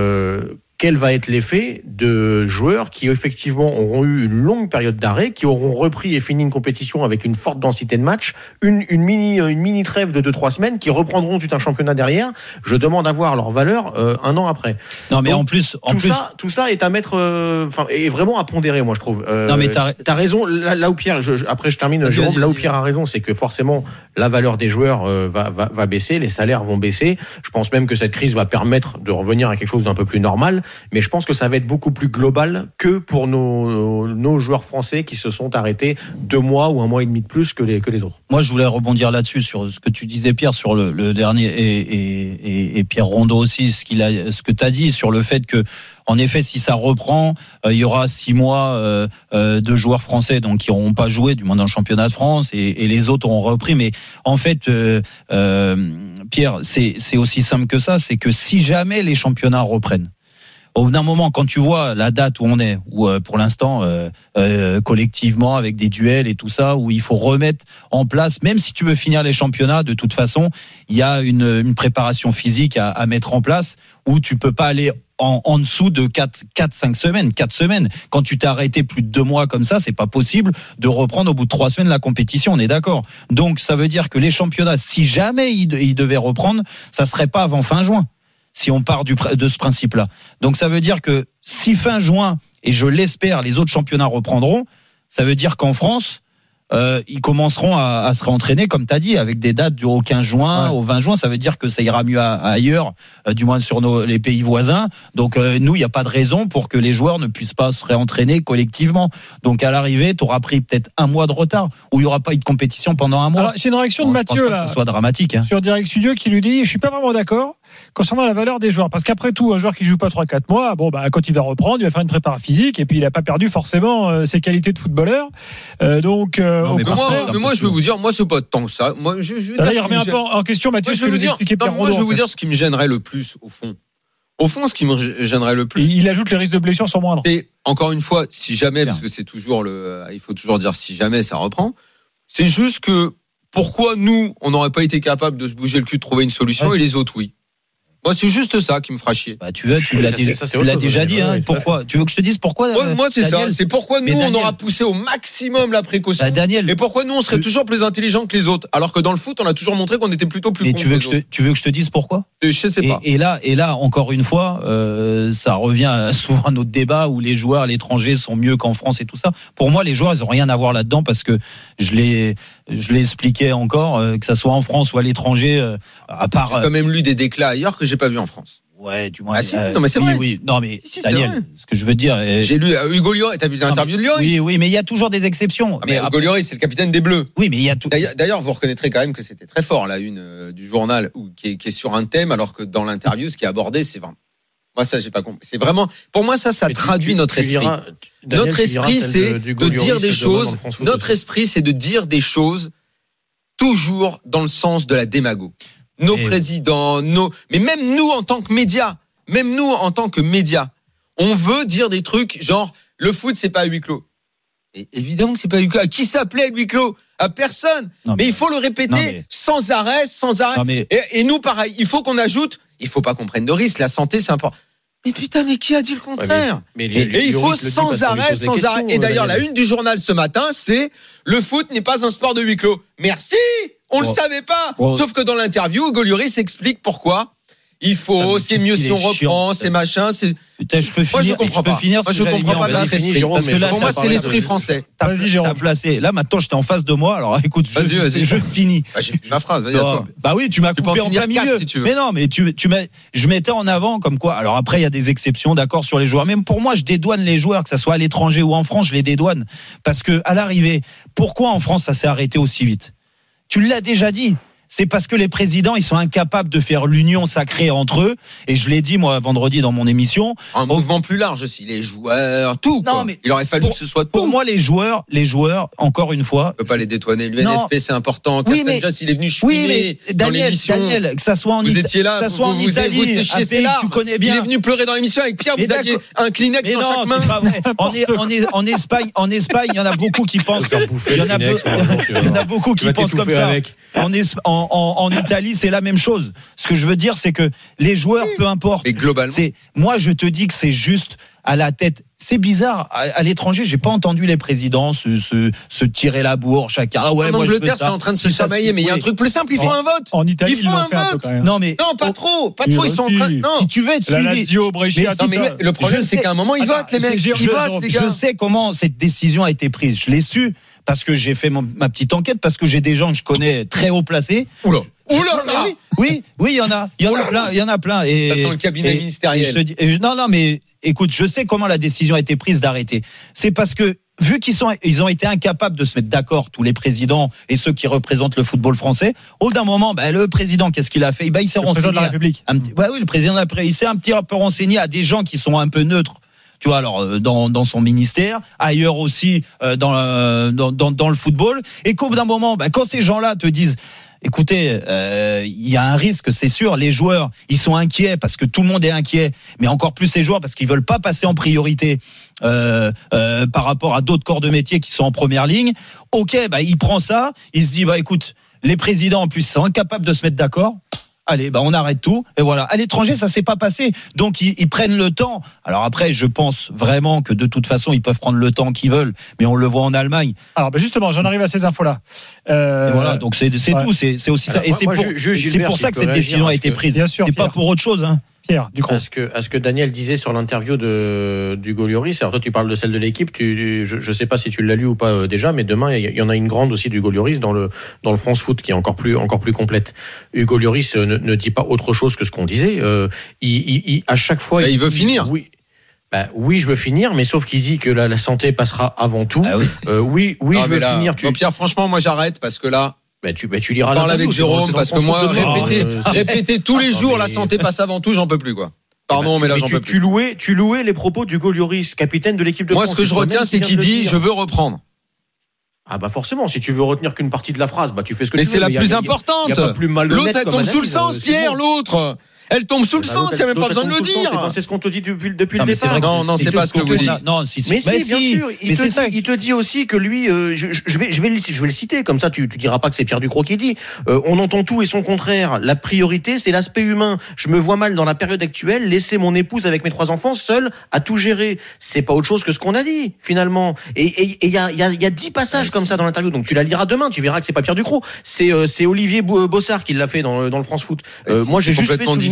quel va être l'effet de joueurs qui effectivement auront eu une longue période d'arrêt, qui auront repris et fini une compétition avec une forte densité de match, une mini trêve de 2-3 semaines, qui reprendront tout un championnat derrière. Je demande à voir leur valeur 1 an après. Non, mais donc, tout ça est à mettre, est vraiment à pondérer, moi je trouve. Non, mais t'as raison. Là où Pierre, après je termine, Jérôme, là où Pierre a raison, c'est que forcément la valeur des joueurs va baisser, les salaires vont baisser. Je pense même que cette crise va permettre de revenir à quelque chose d'un peu plus normal. Mais je pense que ça va être beaucoup plus global que pour nos joueurs français qui se sont arrêtés 2 mois ou 1 mois et demi de plus que les autres. Moi, je voulais rebondir là-dessus sur ce que tu disais, Pierre, sur le dernier et Pierre Rondeau aussi, ce que tu as dit sur le fait que, en effet, si ça reprend, il y aura 6 mois de joueurs français donc qui n'auront pas joué, du moins dans le championnat de France, et les autres auront repris. Mais en fait, Pierre, c'est aussi simple que ça, c'est que si jamais les championnats reprennent, au bout d'un moment, quand tu vois la date où on est, où pour l'instant, collectivement, avec des duels et tout ça, où il faut remettre en place, même si tu veux finir les championnats, de toute façon, il y a une préparation physique à mettre en place, où tu peux pas aller en dessous de 4-5 semaines, 4 semaines. Quand tu t'es arrêté plus de 2 mois comme ça, c'est pas possible de reprendre au bout de 3 semaines la compétition, on est d'accord. Donc, ça veut dire que les championnats, si jamais ils devaient reprendre, ça serait pas avant fin juin. Si on part de ce principe-là. Donc ça veut dire que si fin juin, et je l'espère, les autres championnats reprendront, ça veut dire qu'en France, ils commenceront à se réentraîner, comme tu as dit, avec des dates au 15 juin, au 20 juin. Ça veut dire que ça ira mieux ailleurs, du moins sur les pays voisins. Donc nous, il n'y a pas de raison pour que les joueurs ne puissent pas se réentraîner collectivement. Donc à l'arrivée, tu auras pris peut-être 1 mois de retard, où il n'y aura pas eu de compétition pendant 1 mois. Alors, j'ai une réaction de Mathieu, je pense pas que ça soit dramatique, hein. Sur Direct Studio, qui lui dit: je suis pas vraiment d'accord concernant la valeur des joueurs, parce qu'après tout, un joueur qui joue pas 3-4 mois, quand il va reprendre, il va faire une préparation physique, et puis il a pas perdu forcément ses qualités de footballeur. Moi, je vais vous dire, moi, c'est pas tant que ça. Moi, là, il remet un peu en question, Mathieu, ce que nous expliquait Pierre Rondeau. Moi, je vais vous dire ce qui me gênerait le plus, au fond. Au fond, ce qui me gênerait le plus. Il ajoute les risques de blessure sont moindres. Et encore une fois, si jamais, parce que c'est toujours il faut toujours dire si jamais ça reprend. C'est juste que, pourquoi nous, on n'aurait pas été capable de se bouger le cul, de trouver une solution, et les autres, oui. Moi, c'est juste ça qui me fera chier. Tu l'as déjà dit, hein. Pourquoi? Tu veux que je te dise pourquoi? Moi, c'est Daniel, ça. C'est pourquoi nous, on aura poussé au maximum la précaution. Daniel. Et pourquoi nous, on serait toujours plus intelligents que les autres. Alors que dans le foot, on a toujours montré qu'on était plutôt plus. Et tu veux que je te dise pourquoi? Je sais pas. Et là, encore une fois, ça revient souvent à notre débat où les joueurs à l'étranger sont mieux qu'en France et tout ça. Pour moi, les joueurs, ils ont rien à voir là-dedans, parce que je l'ai expliqué encore, que ça soit en France ou à l'étranger, à part. J'ai quand même lu des déclats ailleurs que j'ai pas vu en France. Ouais, du moins. Ah si, non mais c'est vrai. Oui, non mais Daniel, ce que je veux dire. J'ai lu Hugo Lloris. T'as vu l'interview de Lloris? Oui, mais il y a toujours des exceptions. Mais Hugo Lloris, c'est le capitaine des Bleus. Oui, mais il y a tout. D'ailleurs, vous reconnaîtrez quand même que c'était très fort la une du journal qui est sur un thème, alors que dans l'interview, ce qui est abordé, c'est vraiment. Moi, ça, j'ai pas compris. C'est vraiment, pour moi, ça traduit notre esprit. Notre esprit, c'est de dire des choses. Notre esprit, c'est de dire des choses toujours dans le sens de la démago. Nos présidents, mais même nous en tant que médias, on veut dire des trucs genre le foot c'est pas à huis clos. Et évidemment que c'est pas à huis clos. À qui ça plaît à huis clos? À personne. Mais il faut le répéter sans arrêt. Et nous pareil, il faut qu'on ajoute, il faut pas qu'on prenne de risques. La santé c'est important. Mais putain, mais qui a dit le contraire? Et il faut sans arrêt. Et d'ailleurs, la une du journal ce matin, c'est le foot n'est pas un sport de huis clos. Merci. On le savait pas. Sauf que dans l'interview, Hugo Lloris explique pourquoi il faut, c'est mieux si on reprend, c'est machin, c'est. Putain, je peux finir. Moi, je comprends pas. Moi, je comprends pas notre esprit. Parce que là, pour moi, c'est l'esprit français. T'as placé. Là, maintenant, j'étais en face de moi. Alors, écoute, je finis. J'ai fini ma phrase. Vas-y, à toi. Bah oui, tu m'as coupé en plein milieu. Mais non, mais je mettais en avant comme quoi. Alors après, il y a des exceptions, d'accord, sur les joueurs. Même pour moi, je dédouane les joueurs, que ça soit à l'étranger ou en France, je les dédouane. Parce que, à l'arrivée, pourquoi en France, ça s'est arrêté aussi vite? Tu l'as déjà dit. C'est parce que les présidents, ils sont incapables de faire l'union sacrée entre eux. Et je l'ai dit, moi, vendredi, dans mon émission. Un mouvement plus large aussi, les joueurs, tout. Non, mais il aurait fallu que ce soit tout. Pour moi, les joueurs, encore une fois. On peut pas les détourner. L'UNFP, c'est important. Castanedas, il est venu chouiner dans l'émission. Daniel, que ça soit en Italie. Vous étiez là, vous séchiez ses larmes. Tu connais bien. Il est venu pleurer dans l'émission avec Pierre, vous aviez un Kleenex dans chaque main. C'est pas vrai. En Espagne, il y en a beaucoup qui pensent. Il y en a beaucoup qui pensent comme ça. En Italie, c'est la même chose. Ce que je veux dire, c'est que les joueurs, peu importe. Mais globalement. Moi, je te dis que c'est juste à la tête. C'est bizarre. À l'étranger, j'ai pas entendu les présidents se tirer la bourre chacun. Ah ouais, en Angleterre, c'est en train de se chamailler. Mais il y a un truc plus simple. Ils font un vote. En Italie, ils font un vote. Non, pas trop. Ils sont en train. Non. Si tu veux être suivi. Le problème, c'est qu'à un moment, ils votent, les mecs. Ils votent, les gars. Je sais comment cette décision a été prise. Je l'ai su. Parce que j'ai fait ma petite enquête, parce que j'ai des gens que je connais très haut placés. Oula. Oui, il y en a plein. Et, ça sent le cabinet ministériel. Non, mais écoute, je sais comment la décision a été prise d'arrêter. C'est parce que, vu ils ont été incapables de se mettre d'accord, tous les présidents et ceux qui représentent le football français, au bout d'un moment, le président, qu'est-ce qu'il a fait? Il s'est renseigné. Le président de la République. Oui, le président de la République. Il s'est un petit peu renseigné à des gens qui sont un peu neutres. Tu vois, alors dans son ministère, ailleurs aussi dans le football, et qu'au bout d'un moment, quand ces gens-là te disent, écoutez, il y a un risque, c'est sûr, les joueurs, ils sont inquiets parce que tout le monde est inquiet, mais encore plus ces joueurs parce qu'ils veulent pas passer en priorité par rapport à d'autres corps de métier qui sont en première ligne. Ok, il prend ça, il se dit, écoute, les présidents en plus sont incapables de se mettre d'accord. Allez, on arrête tout. Et voilà. À l'étranger, ça s'est pas passé. Donc, ils prennent le temps. Alors après, je pense vraiment que de toute façon, ils peuvent prendre le temps qu'ils veulent. Mais on le voit en Allemagne. Alors, justement, j'en arrive à ces infos-là. Et voilà. Donc, c'est tout. C'est aussi ça. Et c'est pour ça que cette décision a été prise. Bien sûr. C'est pas pour autre chose, hein. À ce que Daniel disait sur l'interview d'Hugo Lloris, alors toi tu parles de celle de l'équipe, je sais pas si tu l'as lu ou pas déjà, mais demain il y en a une grande aussi d'Hugo Lloris dans le France Foot qui est encore plus complète. Hugo Lloris ne dit pas autre chose que ce qu'on disait. Il à chaque fois il veut finir. Oui, je veux finir, mais sauf qu'il dit que la santé passera avant tout. Ah oui. Je veux finir. Pierre, franchement, moi j'arrête parce que là. Tu liras la parle avec Jérôme parce que moi répéter tous les jours la santé passe avant tout, j'en peux plus quoi. Pardon, mais là j'en peux plus. Tu louais les propos d'Hugo Lloris, capitaine de l'équipe de France. Moi ce que je retiens c'est qu'il dit je veux reprendre. Ah forcément, si tu veux retenir qu'une partie de la phrase, tu fais ce que tu veux. Mais c'est la plus importante. L'autre elle tombe sous le sens, Pierre, l'autre. Elle tombe sous le sens, il n'y a même pas besoin de le dire. C'est ce qu'on te dit depuis le départ. Non, c'est pas ce que vous dites. Mais si, bien sûr. Il te dit aussi que lui, je vais le citer, comme ça tu diras pas que c'est Pierre Ducrot qui dit. On entend tout et son contraire. La priorité, c'est l'aspect humain. Je me vois mal dans la période actuelle laisser mon épouse avec mes 3 enfants seule à tout gérer. C'est pas autre chose que ce qu'on a dit, finalement. Et il y a 10 passages comme ça dans l'interview. Donc tu la liras demain, tu verras que c'est pas Pierre Ducrot. C'est Olivier Bossard qui l'a fait dans le France Foot. Moi, j'ai juste fait souligner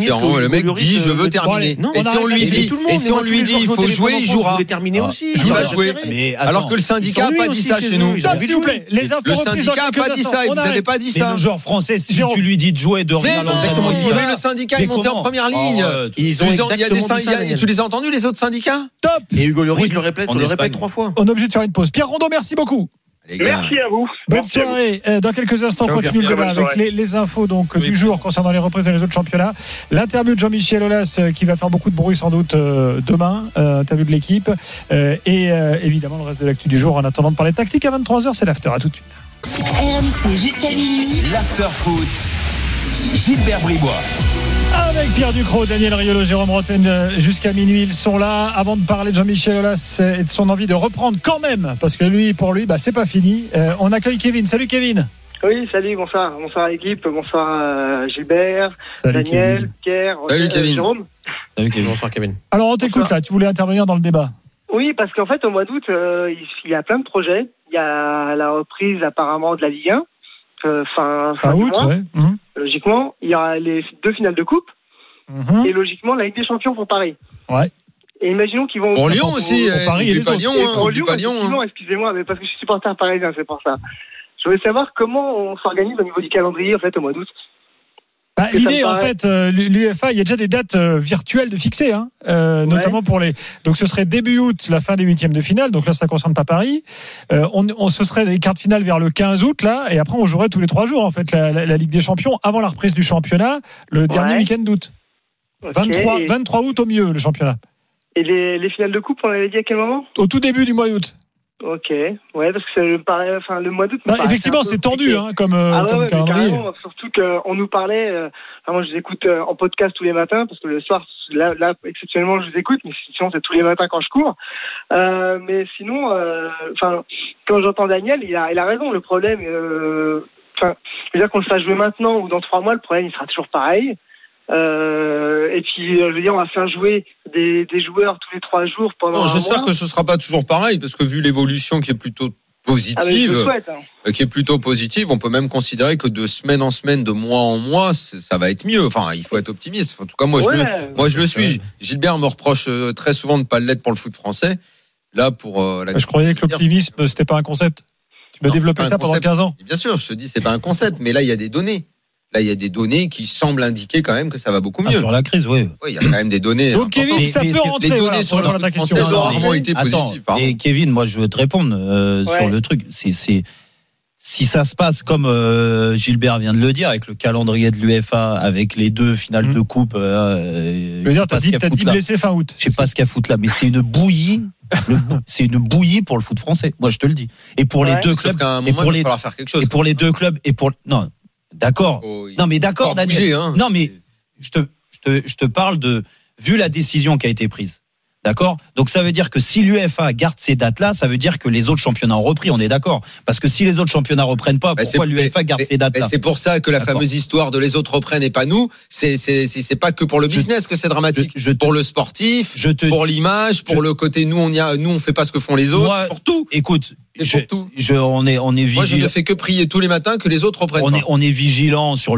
différent. Le mec dit je veux terminer. Et si on lui dit il faut jouer, il jouera. Il terminer aussi. Il va jouer. Alors que le syndicat n'a pas dit ça chez nous. S'il vous plaît, les infos. Le syndicat n'a pas dit ça. Ils vous avez pas dit ça. Le joueur français, si tu lui dis de jouer, de rien. Le syndicat est monté en première ligne. Ils ont tu les as entendus les autres syndicats? Top. Et Hugo Lloris le répète 3 fois. On est obligé de faire une pause. Pierre Rondeau, merci beaucoup. Merci à vous. Bonne soirée. Dans quelques instants, on continue le débat avec les infos du jour concernant les reprises dans les autres championnats. L'interview de Jean-Michel Aulas qui va faire beaucoup de bruit sans doute demain. Interview de l'équipe. Et évidemment le reste de l'actu du jour. En attendant de parler tactique à 23h, c'est l'after. À tout de suite. RMC jusqu'à minuit. L'after foot. Gilbert Bribois. Avec Pierre Ducrot, Daniel Riolo, Jérôme Rotten jusqu'à minuit, ils sont là. Avant de parler de Jean-Michel Aulas et de son envie de reprendre quand même, parce que pour lui, c'est pas fini. On accueille Kevin. Salut Kevin. Oui, salut, bonsoir à l'équipe, bonsoir Gilbert, salut Daniel, Kevin. Pierre, salut Kevin. Jérôme. Salut Kevin. Bonsoir Kevin. Alors on t'écoute là, tu voulais intervenir dans le débat. Oui, parce qu'en fait au mois d'août, il y a plein de projets. Il y a la reprise apparemment de la Ligue 1, fin août, mois. Ouais. Logiquement, il y aura les 2 finales de coupe. Et logiquement la Ligue des Champions pour Paris. Ouais. Et imaginons qu'ils vont pour Lyon aussi, pour Paris et les autres. Pour Lyon, excusez-moi, mais parce que je suis supporter parisien, c'est pour ça. Je voulais savoir comment on s'organise au niveau du calendrier en fait au mois d'août. L'idée, en fait, l'UEFA, il y a déjà des dates virtuelles de fixées, notamment pour les. Donc, ce serait début août, la fin des 8e de finale. Donc là, ça ne concerne pas Paris. Ce serait des quarts de finale vers le 15 août, là, et après, on jouerait tous les 3 jours, en fait, la Ligue des Champions, avant la reprise du championnat, le dernier week-end d'août. 23 août au mieux, le championnat. Et les finales de coupe, on avait dit à quel moment? Au tout début du mois d'août. Ok, ouais, parce que le mois d'août. Effectivement, c'est tendu, comme calendrier. Surtout qu'on nous parlait. Moi, je les écoute en podcast tous les matins, parce que le soir, là exceptionnellement, je les écoute, mais sinon, c'est tous les matins quand je cours. Mais sinon, quand j'entends Daniel, il a raison. Le problème, c'est-à-dire qu'on le fasse jouer maintenant ou dans 3 mois, le problème, il sera toujours pareil. Et puis je veux dire on va faire jouer des joueurs tous les 3 jours pendant un mois. J'espère que ce sera pas toujours pareil parce que vu l'évolution qui est plutôt positive, qui est plutôt positive, on peut même considérer que de semaine en semaine, de mois en mois, ça va être mieux. Enfin, il faut être optimiste. En tout cas, moi je le suis. Gilbert me reproche très souvent de pas l'être pour le foot français. Là pour je croyais que l'optimisme c'était pas un concept. Tu m'as développé ça pendant 15 ans. Bien sûr, je te dis c'est pas un concept, mais là il y a des données. Là, il y a des données qui semblent indiquer quand même que ça va beaucoup mieux. Sur la crise, oui. Oui, il y a quand même des données. Donc, Kevin, ça peut rentrer. Les données sur la question ont rarement été positives. Et Kevin, moi, je veux te répondre sur le truc. Si ça se passe comme Gilbert vient de le dire, avec le calendrier de l'UEFA, avec les 2 finales de coupe. Je veux dire, t'as dit blessé fin août. Je sais pas ce qu'il y a foutre là, mais c'est une bouillie. C'est une bouillie pour le foot français. Moi, je te le dis. Et pour les 2 clubs. Et pour les 2 clubs. Non. D'accord. Non mais d'accord, Daniel. Non mais je te parle de vu la décision qui a été prise. D'accord ? Donc ça veut dire que si l'UEFA garde ces dates-là, ça veut dire que les autres championnats ont repris, on est d'accord ? Parce que si les autres championnats reprennent pas, pourquoi l'UEFA garde ces dates-là ? C'est pour ça que la fameuse histoire de les autres reprennent et pas nous, c'est pas que pour le business que c'est dramatique. Pour le sportif, pour l'image, pour le côté nous on fait pas ce que font les autres, pour tout. Écoute, on est vigilant. Moi, je ne fais que prier tous les matins que les autres reprennent. On est vigilant sur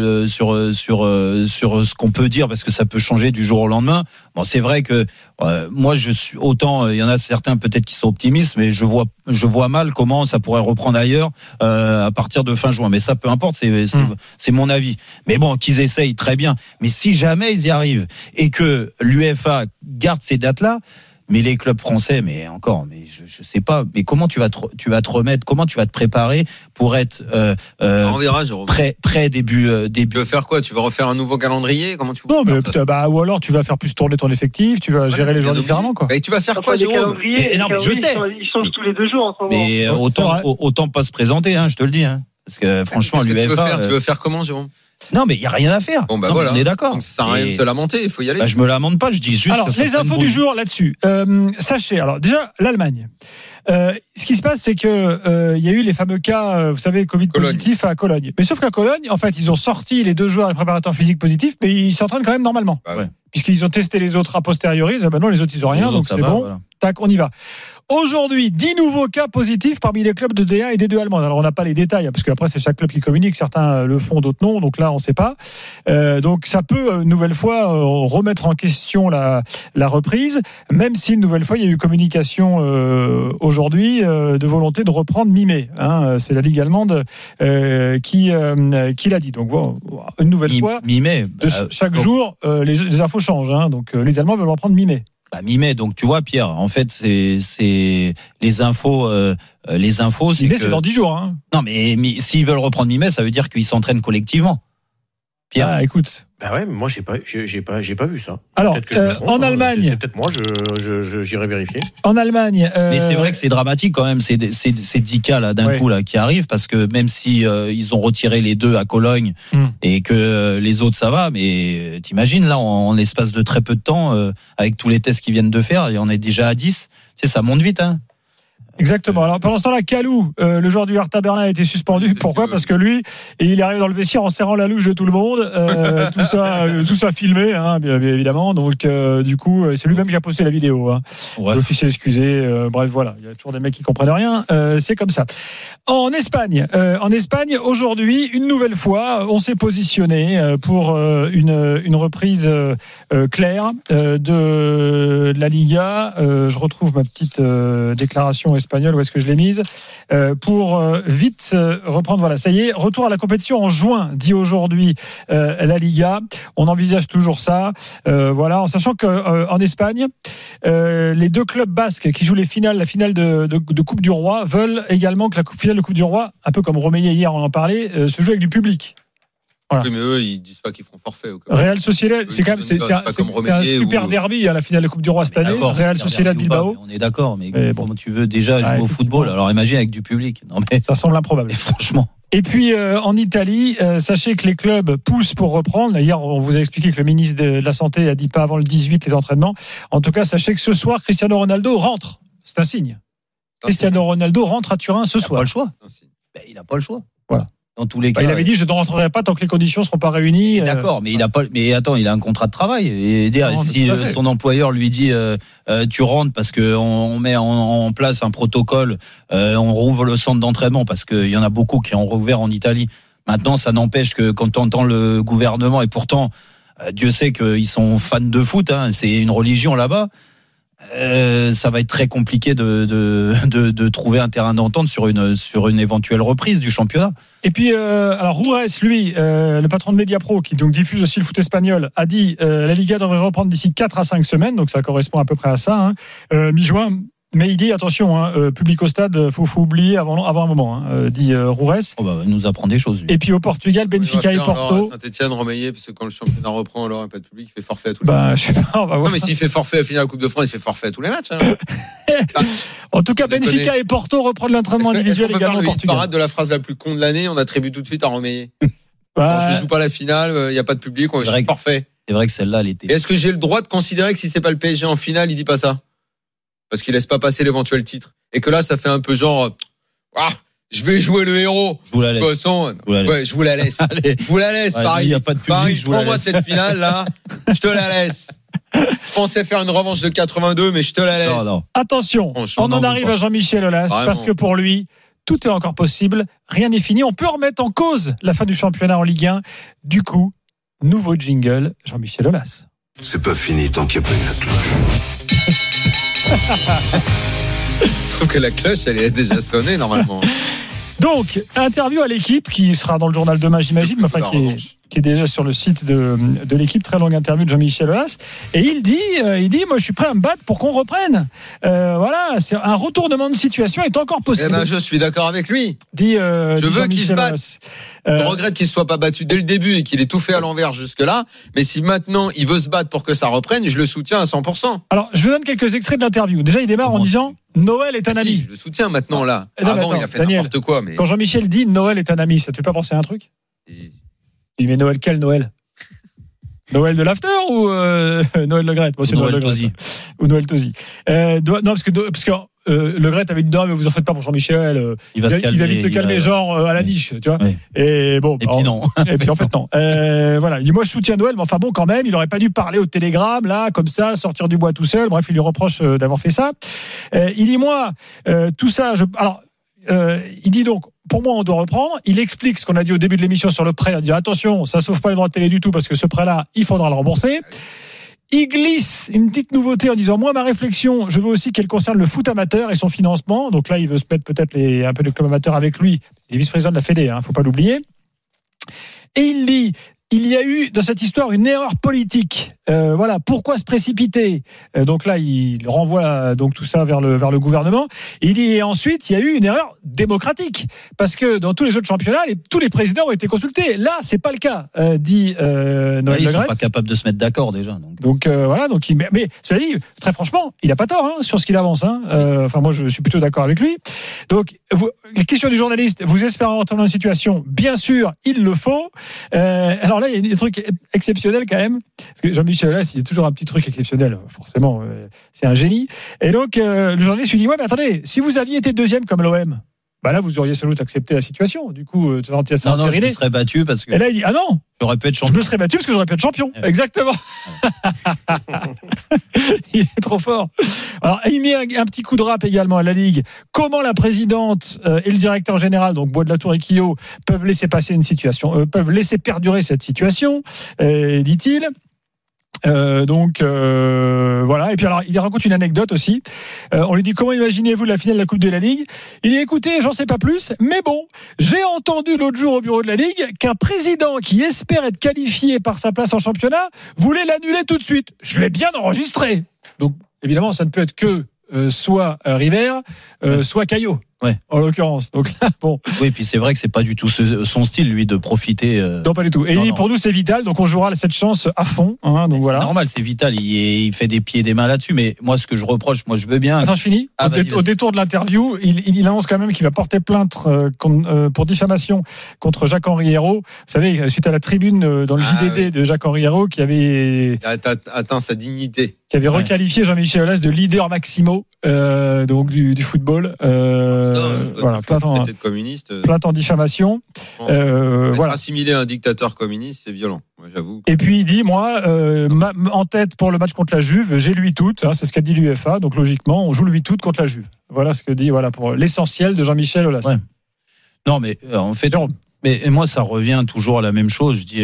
ce qu'on peut dire parce que ça peut changer du jour au lendemain. Bon, c'est vrai que moi, je suis autant. Il y en a certains peut-être qui sont optimistes, mais je vois mal comment ça pourrait reprendre ailleurs à partir de fin juin. Mais ça, peu importe, c'est mon avis. Mais bon, qu'ils essayent très bien. Mais si jamais ils y arrivent et que l'UEFA garde ces dates-là. Mais les clubs français, mais je sais pas. Mais comment tu vas te remettre, comment tu vas te préparer pour être on verra, Jérôme. prêt début. Tu veux faire quoi ? Tu vas refaire un nouveau calendrier ? Comment tu veux ? Non, mais ou alors tu vas faire plus tourner ton effectif, tu vas gérer les joueurs différemment, quoi. Et tu vas faire quoi, Jérôme ? Je sais. Ils changent tous les 2 jours en ce moment. Mais autant pas se présenter, je te le dis. Parce que franchement, l'UEFA. Tu veux faire comment, Jérôme ? Non, mais il n'y a rien à faire. Bon, voilà. On est d'accord. Donc, ça sert à rien de se lamenter, il faut y aller. Je me lamente pas, je dis juste. Alors, les infos du jour là-dessus. Sachez, alors, déjà, l'Allemagne. Ce qui se passe, c'est que il y a eu les fameux cas, vous savez, Covid positif à Cologne. Mais sauf qu'à Cologne, en fait, ils ont sorti les 2 joueurs et préparateurs physiques positifs, mais ils s'entraînent quand même normalement. Puisqu'ils ont testé les autres a posteriori, ils disent, non, les autres, ils ont rien, donc c'est bon. Voilà. Tac, on y va. Aujourd'hui, 10 nouveaux cas positifs parmi les clubs de D1 et D2 allemands. Alors on n'a pas les détails, parce qu'après c'est chaque club qui communique, certains le font, d'autres non, donc là on ne sait pas. Donc ça peut une nouvelle fois remettre en question la reprise, même si une nouvelle fois il y a eu communication aujourd'hui de volonté de reprendre mi-mai. C'est la Ligue allemande qui l'a dit. Donc voilà, une nouvelle fois, mi-mai, chaque jour les infos changent. Donc les Allemands veulent reprendre mi-mai. Mi-mai, donc tu vois Pierre, en fait c'est les infos c'est mi-mai, que... c'est dans 10 jours. Non mais s'ils veulent reprendre mi-mai, ça veut dire qu'ils s'entraînent collectivement. Pierre, écoute. Bah ouais, mais moi j'ai pas vu ça. Alors en Allemagne, c'est peut-être moi, j'irai vérifier. En Allemagne, mais c'est vrai que c'est dramatique quand même ces 10 cas là d'un coup là qui arrivent, parce que même si ils ont retiré les 2 à Cologne et que les autres ça va, mais t'imagines là en l'espace de très peu de temps avec tous les tests qu'ils viennent de faire, et on est déjà à 10, ça monte vite Exactement. Alors pendant ce temps-là, Kalou, le joueur du Hertha Berlin, a été suspendu. Pourquoi ? Parce que lui, il arrive dans le vestiaire en serrant la louche de tout le monde. Tout ça filmé, bien évidemment. Donc du coup, c'est lui-même qui a posté la vidéo. L'officier excusé. Bref, voilà. Il y a toujours des mecs qui comprennent rien. C'est comme ça. En Espagne, aujourd'hui, une nouvelle fois, on s'est positionné pour une reprise claire de la Liga. Je retrouve ma petite déclaration espagnole, où est-ce que je l'ai mise, pour vite reprendre. Voilà, ça y est, retour à la compétition en juin, dit aujourd'hui la Liga. On envisage toujours ça, voilà, en sachant qu'en Espagne, les 2 clubs basques qui jouent la finale de Coupe du Roi veulent également que la finale de Coupe du Roi, un peu comme Romeyer hier on en parlait, se joue avec du public. Voilà. Oui, mais eux, ils disent pas qu'ils feront forfait. Real Sociedad, c'est quand même c'est un super derby à la finale de Coupe du Roi cette année. Real Sociedad Bilbao. On est d'accord, mais comment tu veux déjà jouer au football ? Alors imagine avec du public. Non mais ça semble improbable. Franchement. Et puis en Italie, sachez que les clubs poussent pour reprendre. Hier, on vous a expliqué que le ministre de la Santé a dit pas avant le 18 les entraînements. En tout cas, sachez que ce soir, Cristiano Ronaldo rentre. C'est un signe. Cristiano Ronaldo rentre à Turin ce soir. Il n'a pas le choix. Il n'a pas le choix. Voilà. Dans tous les cas, il avait dit je ne rentrerai pas tant que les conditions ne seront pas réunies. D'accord, mais il a pas. Mais attends, il a un contrat de travail. Et si son employeur lui dit tu rentres parce que on met en place un protocole, on rouvre le centre d'entraînement parce qu'il y en a beaucoup qui ont rouvert en Italie. Maintenant, ça n'empêche que quand on entend le gouvernement, et pourtant Dieu sait qu'ils sont fans de foot, c'est une religion là-bas. Ça va être très compliqué de trouver un terrain d'entente sur une éventuelle reprise du championnat. Et puis alors Roures, lui, le patron de Mediapro, qui donc diffuse aussi le foot espagnol, a dit la Liga devrait reprendre d'ici 4 à 5 semaines, donc ça correspond à peu près à ça, mi-juin. Mais il dit attention, public au stade, faut oublier avant un moment, dit Roures. Il nous apprend des choses. Lui. Et puis au Portugal, Benfica et Porto. Saint-Etienne, Romeyer, parce que quand le championnat reprend, alors il n'y a pas de public, il fait forfait à tous les matchs. Je sais pas, on va voir. Non, mais s'il fait forfait à finir la Coupe de France, il fait forfait à tous les matchs. En tout cas, Benfica et Porto reprennent l'entraînement individuel également au Portugal. Parade de la phrase la plus con de l'année, on attribue tout de suite à Romeyer. Je ne joue pas la finale, il n'y a pas de public, on est forfait. C'est vrai que celle-là, elle était. Est-ce que j'ai le droit de considérer que si c'est pas le PSG en finale, il dit pas ça? Parce qu'il laisse pas passer l'éventuel titre. Et que là, ça fait un peu genre, je vais jouer le héros. Je vous la laisse. Ouais, je vous la laisse. Je vous la laisse, Paris. Il n'y a pas de public. Paris, prends-moi cette finale, là. Je te la laisse. Je pensais faire une revanche de 82, mais je te la laisse. Non. Attention, on en arrive à Jean-Michel Aulas, parce que pour lui, tout est encore possible. Rien n'est fini. On peut remettre en cause la fin du championnat en Ligue 1. Du coup, nouveau jingle, Jean-Michel Aulas. C'est pas fini tant qu'il n'y a pas eu la cloche. Sauf que la cloche, elle est déjà sonnée normalement. Donc, interview à l'équipe qui sera dans le journal demain, j'imagine, mais enfin qui est déjà sur le site de l'équipe. Très longue interview de Jean-Michel Aulas. Et il dit, moi, je suis prêt à me battre pour qu'on reprenne. Voilà, c'est un retournement de situation est encore possible. Eh ben, je suis d'accord avec lui. Je veux qu'il se batte. Je regrette qu'il ne soit pas battu dès le début et qu'il ait tout fait à l'envers jusque-là. Mais si maintenant il veut se battre pour que ça reprenne, je le soutiens à 100%. Alors, je vous donne quelques extraits de l'interview. Déjà, il démarre en disant Noël est un ami. Je le soutiens maintenant là. Avant, il a fait n'importe quoi. Mais... Quand Jean-Michel dit Noël est un ami, ça te fait pas penser à un truc? Il met Noël, quel Noël? Noël de l'after ou Noël Le Graët? Bon, c'est Noël Le Graët. Ou Noël Tosi. Non, parce que Le Gret avait dit non, mais vous en faites pas pour Jean-Michel. Il va vite se calmer, genre à la niche, tu vois. Oui. Et bon. Et puis non. Et puis en fait non. Voilà. Il dit moi je soutiens Noël, mais enfin bon quand même, il aurait pas dû parler au télégramme là, comme ça, sortir du bois tout seul. Bref, il lui reproche d'avoir fait ça. Il dit moi tout ça. Il dit donc. Pour moi, on doit reprendre. Il explique ce qu'on a dit au début de l'émission sur le prêt. Il dit attention, ça sauve pas les droits de télé du tout parce que ce prêt-là, il faudra le rembourser. Il glisse une petite nouveauté en disant moi, ma réflexion, je veux aussi qu'elle concerne le foot amateur et son financement. Donc là, il veut se mettre peut-être un peu les clubs amateurs avec lui. Il est vice-président de la Fédé, faut pas l'oublier. Et il dit il y a eu dans cette histoire une erreur politique. Voilà, pourquoi se précipiter ? Donc là, il renvoie donc tout ça vers le gouvernement. Et il dit et ensuite, il y a eu une erreur démocratique parce que dans tous les autres championnats, tous les présidents ont été consultés. Là, c'est pas le cas, dit Noël Le Graët. Ils sont pas capables de se mettre d'accord déjà. Donc voilà, mais cela dit, très franchement, il a pas tort sur ce qu'il avance. Enfin, moi, je suis plutôt d'accord avec lui. Donc, la question du journaliste, vous espérez entendre une situation ? Bien sûr, il le faut. Alors là, il y a des trucs exceptionnels quand même. Parce que Jean-Michel Aulas, il y a toujours un petit truc exceptionnel, forcément. C'est un génie. Et donc, le journaliste lui dit ouais, mais attendez, si vous aviez été deuxième comme l'OM, bah là, vous auriez sans doute accepté la situation. Du coup, non, je me serais battu parce que. Et là, il dit ah non, j'aurais pu être champion. Je me serais battu parce que j'aurais pu être champion. Ouais. Exactement. Il est trop fort. Alors, il met un petit coup de rap également à la Ligue. Comment la présidente et le directeur général, donc Bois de la Tour et Quillot, peuvent laisser passer une situation, peuvent laisser perdurer cette situation, dit-il. Voilà. Et puis alors, il raconte une anecdote aussi. On lui dit comment imaginez-vous la finale de la Coupe de la Ligue ? Il dit écoutez, j'en sais pas plus, mais bon, j'ai entendu l'autre jour au bureau de la Ligue qu'un président qui espère être qualifié par sa place en championnat voulait l'annuler tout de suite. Je l'ai bien enregistré. Donc évidemment, ça ne peut être que soit River, soit Caillot. Ouais. En l'occurrence. Donc là, bon. Oui, puis c'est vrai que c'est pas du tout son style, lui, de profiter. Non, pas du tout. Et non. Pour nous, c'est vital. Donc on jouera cette chance à fond. Donc voilà. C'est normal, c'est vital. Il fait des pieds et des mains là-dessus. Mais moi, ce que je reproche, je veux bien. Attends, je finis. Au détour de l'interview, il annonce quand même qu'il va porter plainte pour diffamation contre Jacques-Henri Hérault. Vous savez, suite à la tribune dans le JDD de Jacques-Henri Hérault qui avait atteint sa dignité. Qui avait requalifié Jean-Michel Aulas de leader maximo donc du football. Voilà, plainte en diffamation. Voilà. Assimiler un dictateur communiste, c'est violent. Moi, j'avoue. Et puis il dit moi, en tête pour le match contre la Juve, j'ai lui toute. C'est ce qu'a dit l'UEFA. Donc logiquement, on joue lui toute contre la Juve. Voilà ce que dit pour l'essentiel de Jean-Michel Aulas. Ouais. Non, mais en fait, mais moi ça revient toujours à la même chose. Je dis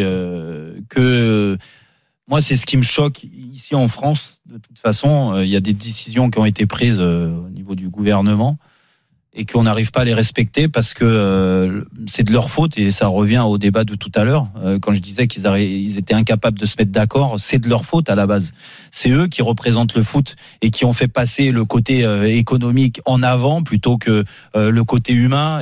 que. Moi, c'est ce qui me choque ici en France. De toute façon, il y a des décisions qui ont été prises au niveau du gouvernement et qu'on n'arrive pas à les respecter parce que c'est de leur faute et ça revient au débat de tout à l'heure. Quand je disais qu'ils étaient incapables de se mettre d'accord, c'est de leur faute à la base. C'est eux qui représentent le foot et qui ont fait passer le côté économique en avant plutôt que le côté humain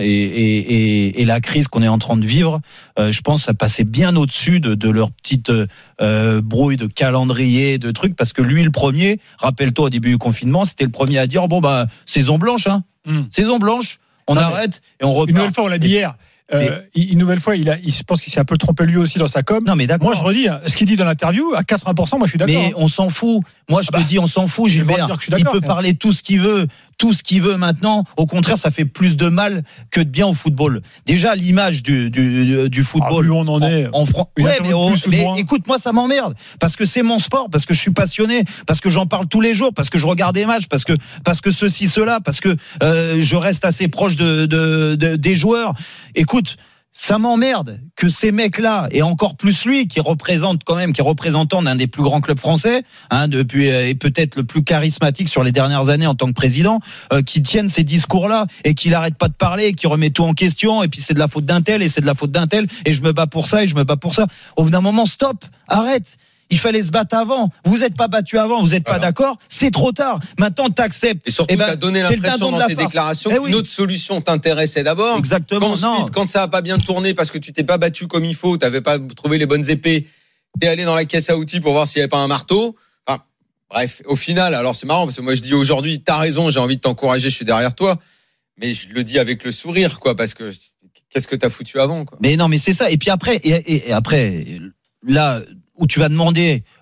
et la crise qu'on est en train de vivre. Je pense que ça passait bien au-dessus de leur petite brouille de calendrier, de trucs, parce que lui, le premier, rappelle-toi au début du confinement, c'était le premier à dire saison blanche, saison blanche, on arrête et on repart. Une nouvelle fois, on l'a dit hier. Une nouvelle fois, je pense qu'il s'est un peu trompé lui aussi dans sa com. Non, mais d'accord. Moi, je redis, ce qu'il dit dans l'interview, à 80%, moi, je suis d'accord. Mais on s'en fout. Moi, je te dis, on s'en fout, Gilbert. Il peut parler tout ce qu'il veut maintenant. Au contraire, ça fait plus de mal que de bien au football. Déjà, l'image du football. Où on en est. En France. Ouais, mais écoute, moi, ça m'emmerde. Parce que c'est mon sport, parce que je suis passionné, parce que j'en parle tous les jours, parce que je regarde des matchs, parce que ceci, cela, parce que je reste assez proche des joueurs. Écoute, ça m'emmerde que ces mecs-là, et encore plus lui, qui est représentant d'un des plus grands clubs français, depuis et peut-être le plus charismatique sur les dernières années en tant que président, qui tiennent ces discours-là et qui n'arrête pas de parler, et qui remet tout en question, et puis c'est de la faute d'un tel, et c'est de la faute d'un tel, et je me bats pour ça, et je me bats pour ça. Au bout d'un moment, stop, arrête. Il fallait se battre avant. Vous n'êtes pas battu avant, vous n'êtes pas d'accord. C'est trop tard. Maintenant, t'acceptes. Et surtout, t'as donné l'impression dans tes déclarations qu'une autre solution t'intéressait d'abord. Exactement. Ensuite, quand ça a pas bien tourné parce que tu t'es pas battu comme il faut, t'avais pas trouvé les bonnes épées, t'es allé dans la caisse à outils pour voir s'il y avait pas un marteau. Enfin, bref, au final, alors c'est marrant parce que moi je dis aujourd'hui, t'as raison, j'ai envie de t'encourager, je suis derrière toi. Mais je le dis avec le sourire, parce que qu'est-ce que t'as foutu avant, Mais non, mais c'est ça. Et puis après, et après, là, où tu vas demander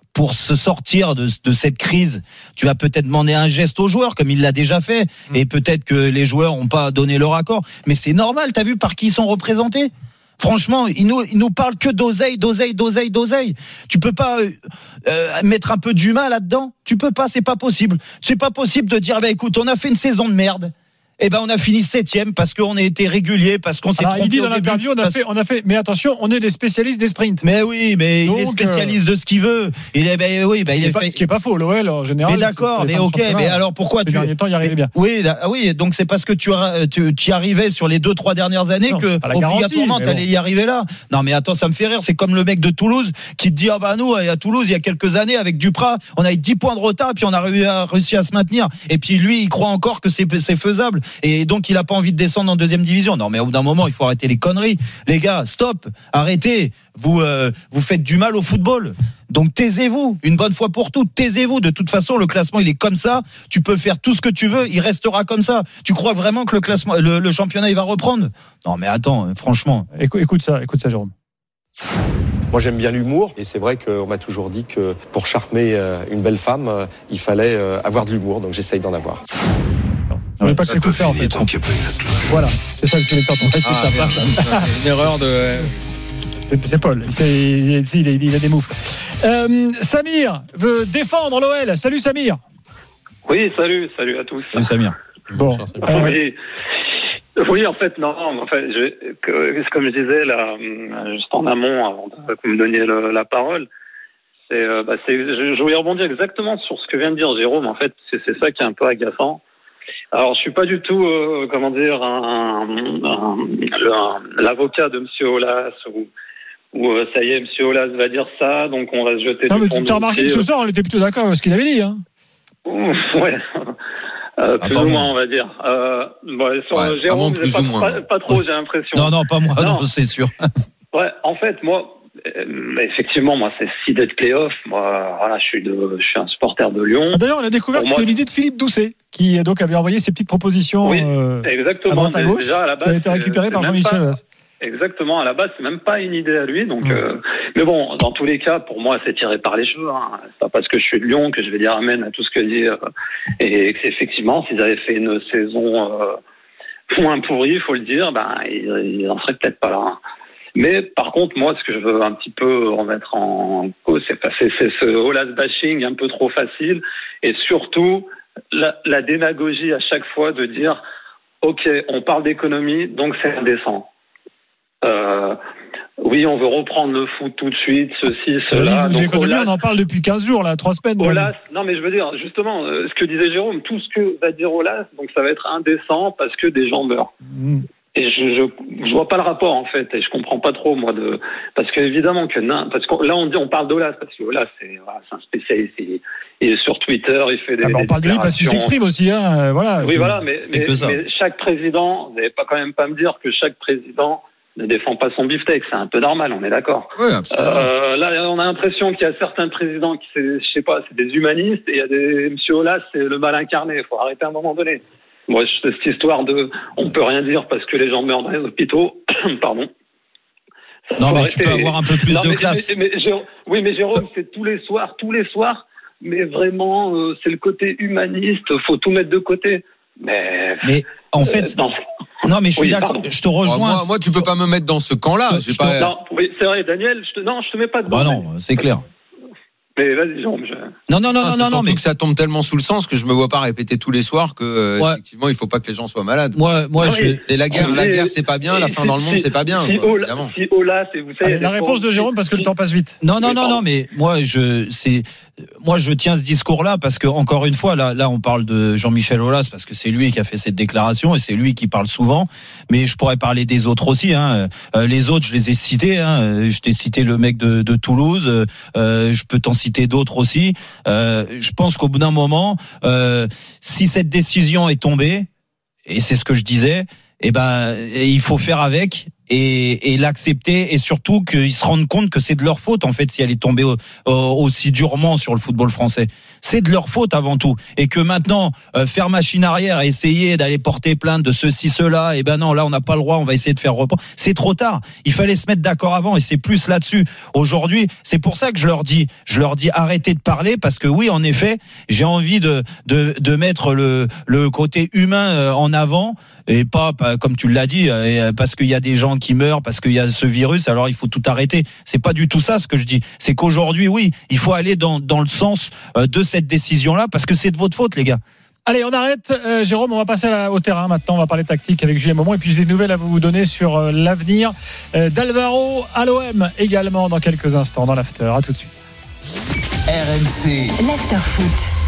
pour se sortir de cette crise, tu vas peut-être demander un geste aux joueurs, comme il l'a déjà fait, et peut-être que les joueurs n'ont pas donné leur accord. Mais c'est normal, t'as vu par qui ils sont représentés ? Franchement, ils nous parlent que d'oseille. Tu peux pas mettre un peu d'humain là-dedans ? Tu peux pas, c'est pas possible. C'est pas possible de dire, écoute, on a fait une saison de merde. On a fini 7e parce qu'on a été régulier, parce qu'on s'est trompé. Il dit dans l'interview, on a fait, mais attention, on est des spécialistes des sprints. Mais oui, mais donc, il est spécialiste de ce qu'il veut. Ce qui est pas faux, l'OL en général. Mais d'accord, mais ok, mais alors pourquoi ces derniers temps, il y arrivait bien. Oui, donc c'est parce que tu y arrivais sur les 2-3 dernières années que obligatoirement t'allais y arriver là. Non, mais attends, ça me fait rire. C'est comme le mec de Toulouse qui te dit, nous, à Toulouse, il y a quelques années, avec Duprat, on avait 10 points de retard, puis on a réussi à se maintenir. Et puis lui, il croit encore que c'est faisable. Et donc il a pas envie de descendre en deuxième division. Non, mais au bout d'un moment il faut arrêter les conneries, les gars. Stop, arrêtez. Vous faites du mal au football. Donc taisez-vous une bonne fois pour toutes. Taisez-vous. De toute façon le classement il est comme ça. Tu peux faire tout ce que tu veux, il restera comme ça. Tu crois vraiment que le classement, le championnat il va reprendre ? Non mais attends, franchement. Écoute ça, Jérôme. Moi j'aime bien l'humour et c'est vrai qu'on m'a toujours dit que pour charmer une belle femme, il fallait avoir de l'humour. Donc j'essaye d'en avoir. Je voulais pas que c'est tout faire en fait. Voilà, c'est ça que tu voulais t'entendre. C'est une erreur de. C'est Paul. Il a des moufles. Samir veut défendre l'OL. Salut Samir. Oui, salut à tous. Salut Samir. Bon. Oui, en fait, non. Enfin, comme je disais là, juste en amont, avant que vous me donniez la parole. Je voulais rebondir exactement sur ce que vient de dire Jérôme. En fait, c'est ça qui est un peu agaçant. Alors, je suis pas du tout, l'avocat de Monsieur Aulas ou ça y est, Monsieur Aulas va dire ça, donc on va se jeter. Non, mais tu as remarqué que ce soir, on était plutôt d'accord avec ce qu'il avait dit, hein. Ouais. Plus ou moins, on va dire. Jérôme, pas trop, j'ai l'impression. Non, pas moi, non, c'est sûr. Ouais, en fait, moi. Effectivement, moi, c'est 6 dates play-off. Moi, voilà, je suis un supporter de Lyon. D'ailleurs, on a découvert que c'était l'idée de Philippe Doucet, qui donc avait envoyé ses petites propositions exactement, à droite à gauche, déjà, à la base, qui a été récupérée par Jean-Michel Aulas. Exactement, à la base, c'est même pas une idée à lui. Donc, mais bon, dans tous les cas, pour moi, c'est tiré par les cheveux. Hein. C'est pas parce que je suis de Lyon que je vais dire amen à tout ce que dit. Et effectivement, s'ils avaient fait une saison moins pourrie, il faut le dire, ils en seraient peut-être pas là. Hein. Mais par contre, moi, ce que je veux un petit peu remettre en cause, c'est ce Aulas bashing un peu trop facile, et surtout la démagogie à chaque fois de dire ok, on parle d'économie, donc c'est indécent. Oui, on veut reprendre le foot tout de suite, ceci, cela. L'économie, on en parle depuis 15 jours, là, 3 semaines. Aulas, non, mais je veux dire, justement, ce que disait Jérôme, tout ce que va dire Aulas, donc ça va être indécent parce que des gens meurent. Et je vois pas le rapport en fait, et je comprends pas trop moi parce que évidemment parce que là on parle d'Aulas parce que Aulas c'est un spécialiste, il est sur Twitter, il fait des on parle de lui parce qu'il s'exprime aussi, hein, voilà. Oui voilà, mais chaque président, vous n'allez pas quand même pas me dire que chaque président ne défend pas son beefsteak, c'est un peu normal, on est d'accord. Oui, absolument. Là on a l'impression qu'il y a certains présidents qui je sais pas, c'est des humanistes, et il y a Monsieur Aulas, c'est le mal incarné, il faut arrêter à un moment donné. Moi, cette histoire on peut rien dire parce que les gens meurent dans les hôpitaux, pardon. Non, mais tu peux avoir un peu plus de classe. Oui, mais Jérôme, c'est tous les soirs, mais vraiment, c'est le côté humaniste, faut tout mettre de côté. Mais en fait, non, mais je suis d'accord, je te rejoins. Moi, tu peux pas me mettre dans ce camp-là. Non, oui, c'est vrai, Daniel, je te mets pas dedans. Non, c'est clair. Mais vas-y, Jérôme. Non, mais que ça tombe tellement sous le sens que je me vois pas répéter tous les soirs que effectivement il faut pas que les gens soient malades. Et la guerre c'est pas bien, la fin dans le monde c'est pas bien. Si Aulas, vous savez, la réponse de Jérôme parce que le temps passe vite. Non, mais moi je tiens ce discours-là parce que encore une fois là on parle de Jean-Michel Aulas parce que c'est lui qui a fait cette déclaration et c'est lui qui parle souvent. Mais je pourrais parler des autres aussi. Hein. Les autres, je les ai cités. Hein. Je t'ai cité le mec de Toulouse. Je peux t'en citer d'autres aussi. Je pense qu'au bout d'un moment, si cette décision est tombée, et c'est ce que je disais, il faut faire avec. et l'accepter, et surtout qu'ils se rendent compte que c'est de leur faute en fait si elle est tombée aussi durement sur le football français. C'est de leur faute avant tout, et que maintenant faire machine arrière, essayer d'aller porter plainte de ceci, cela, et ben non, là on n'a pas le droit, on va essayer de faire report. C'est trop tard. Il fallait se mettre d'accord avant, et c'est plus là-dessus. Aujourd'hui, c'est pour ça que je leur dis arrêtez de parler, parce que oui, en effet, j'ai envie de mettre le côté humain en avant, et pas comme tu l'as dit, parce qu'il y a des gens qui meurent, parce qu'il y a ce virus, alors il faut tout arrêter. C'est pas du tout ça ce que je dis. C'est qu'aujourd'hui, oui, il faut aller dans le sens de cette décision-là, parce que c'est de votre faute, les gars. Allez, on arrête. Jérôme, on va passer au terrain maintenant. On va parler tactique avec Julien Momont. Et puis j'ai des nouvelles à vous donner sur l'avenir d'Alvaro à l'OM également dans quelques instants dans l'after. À tout de suite. RMC. L'after foot.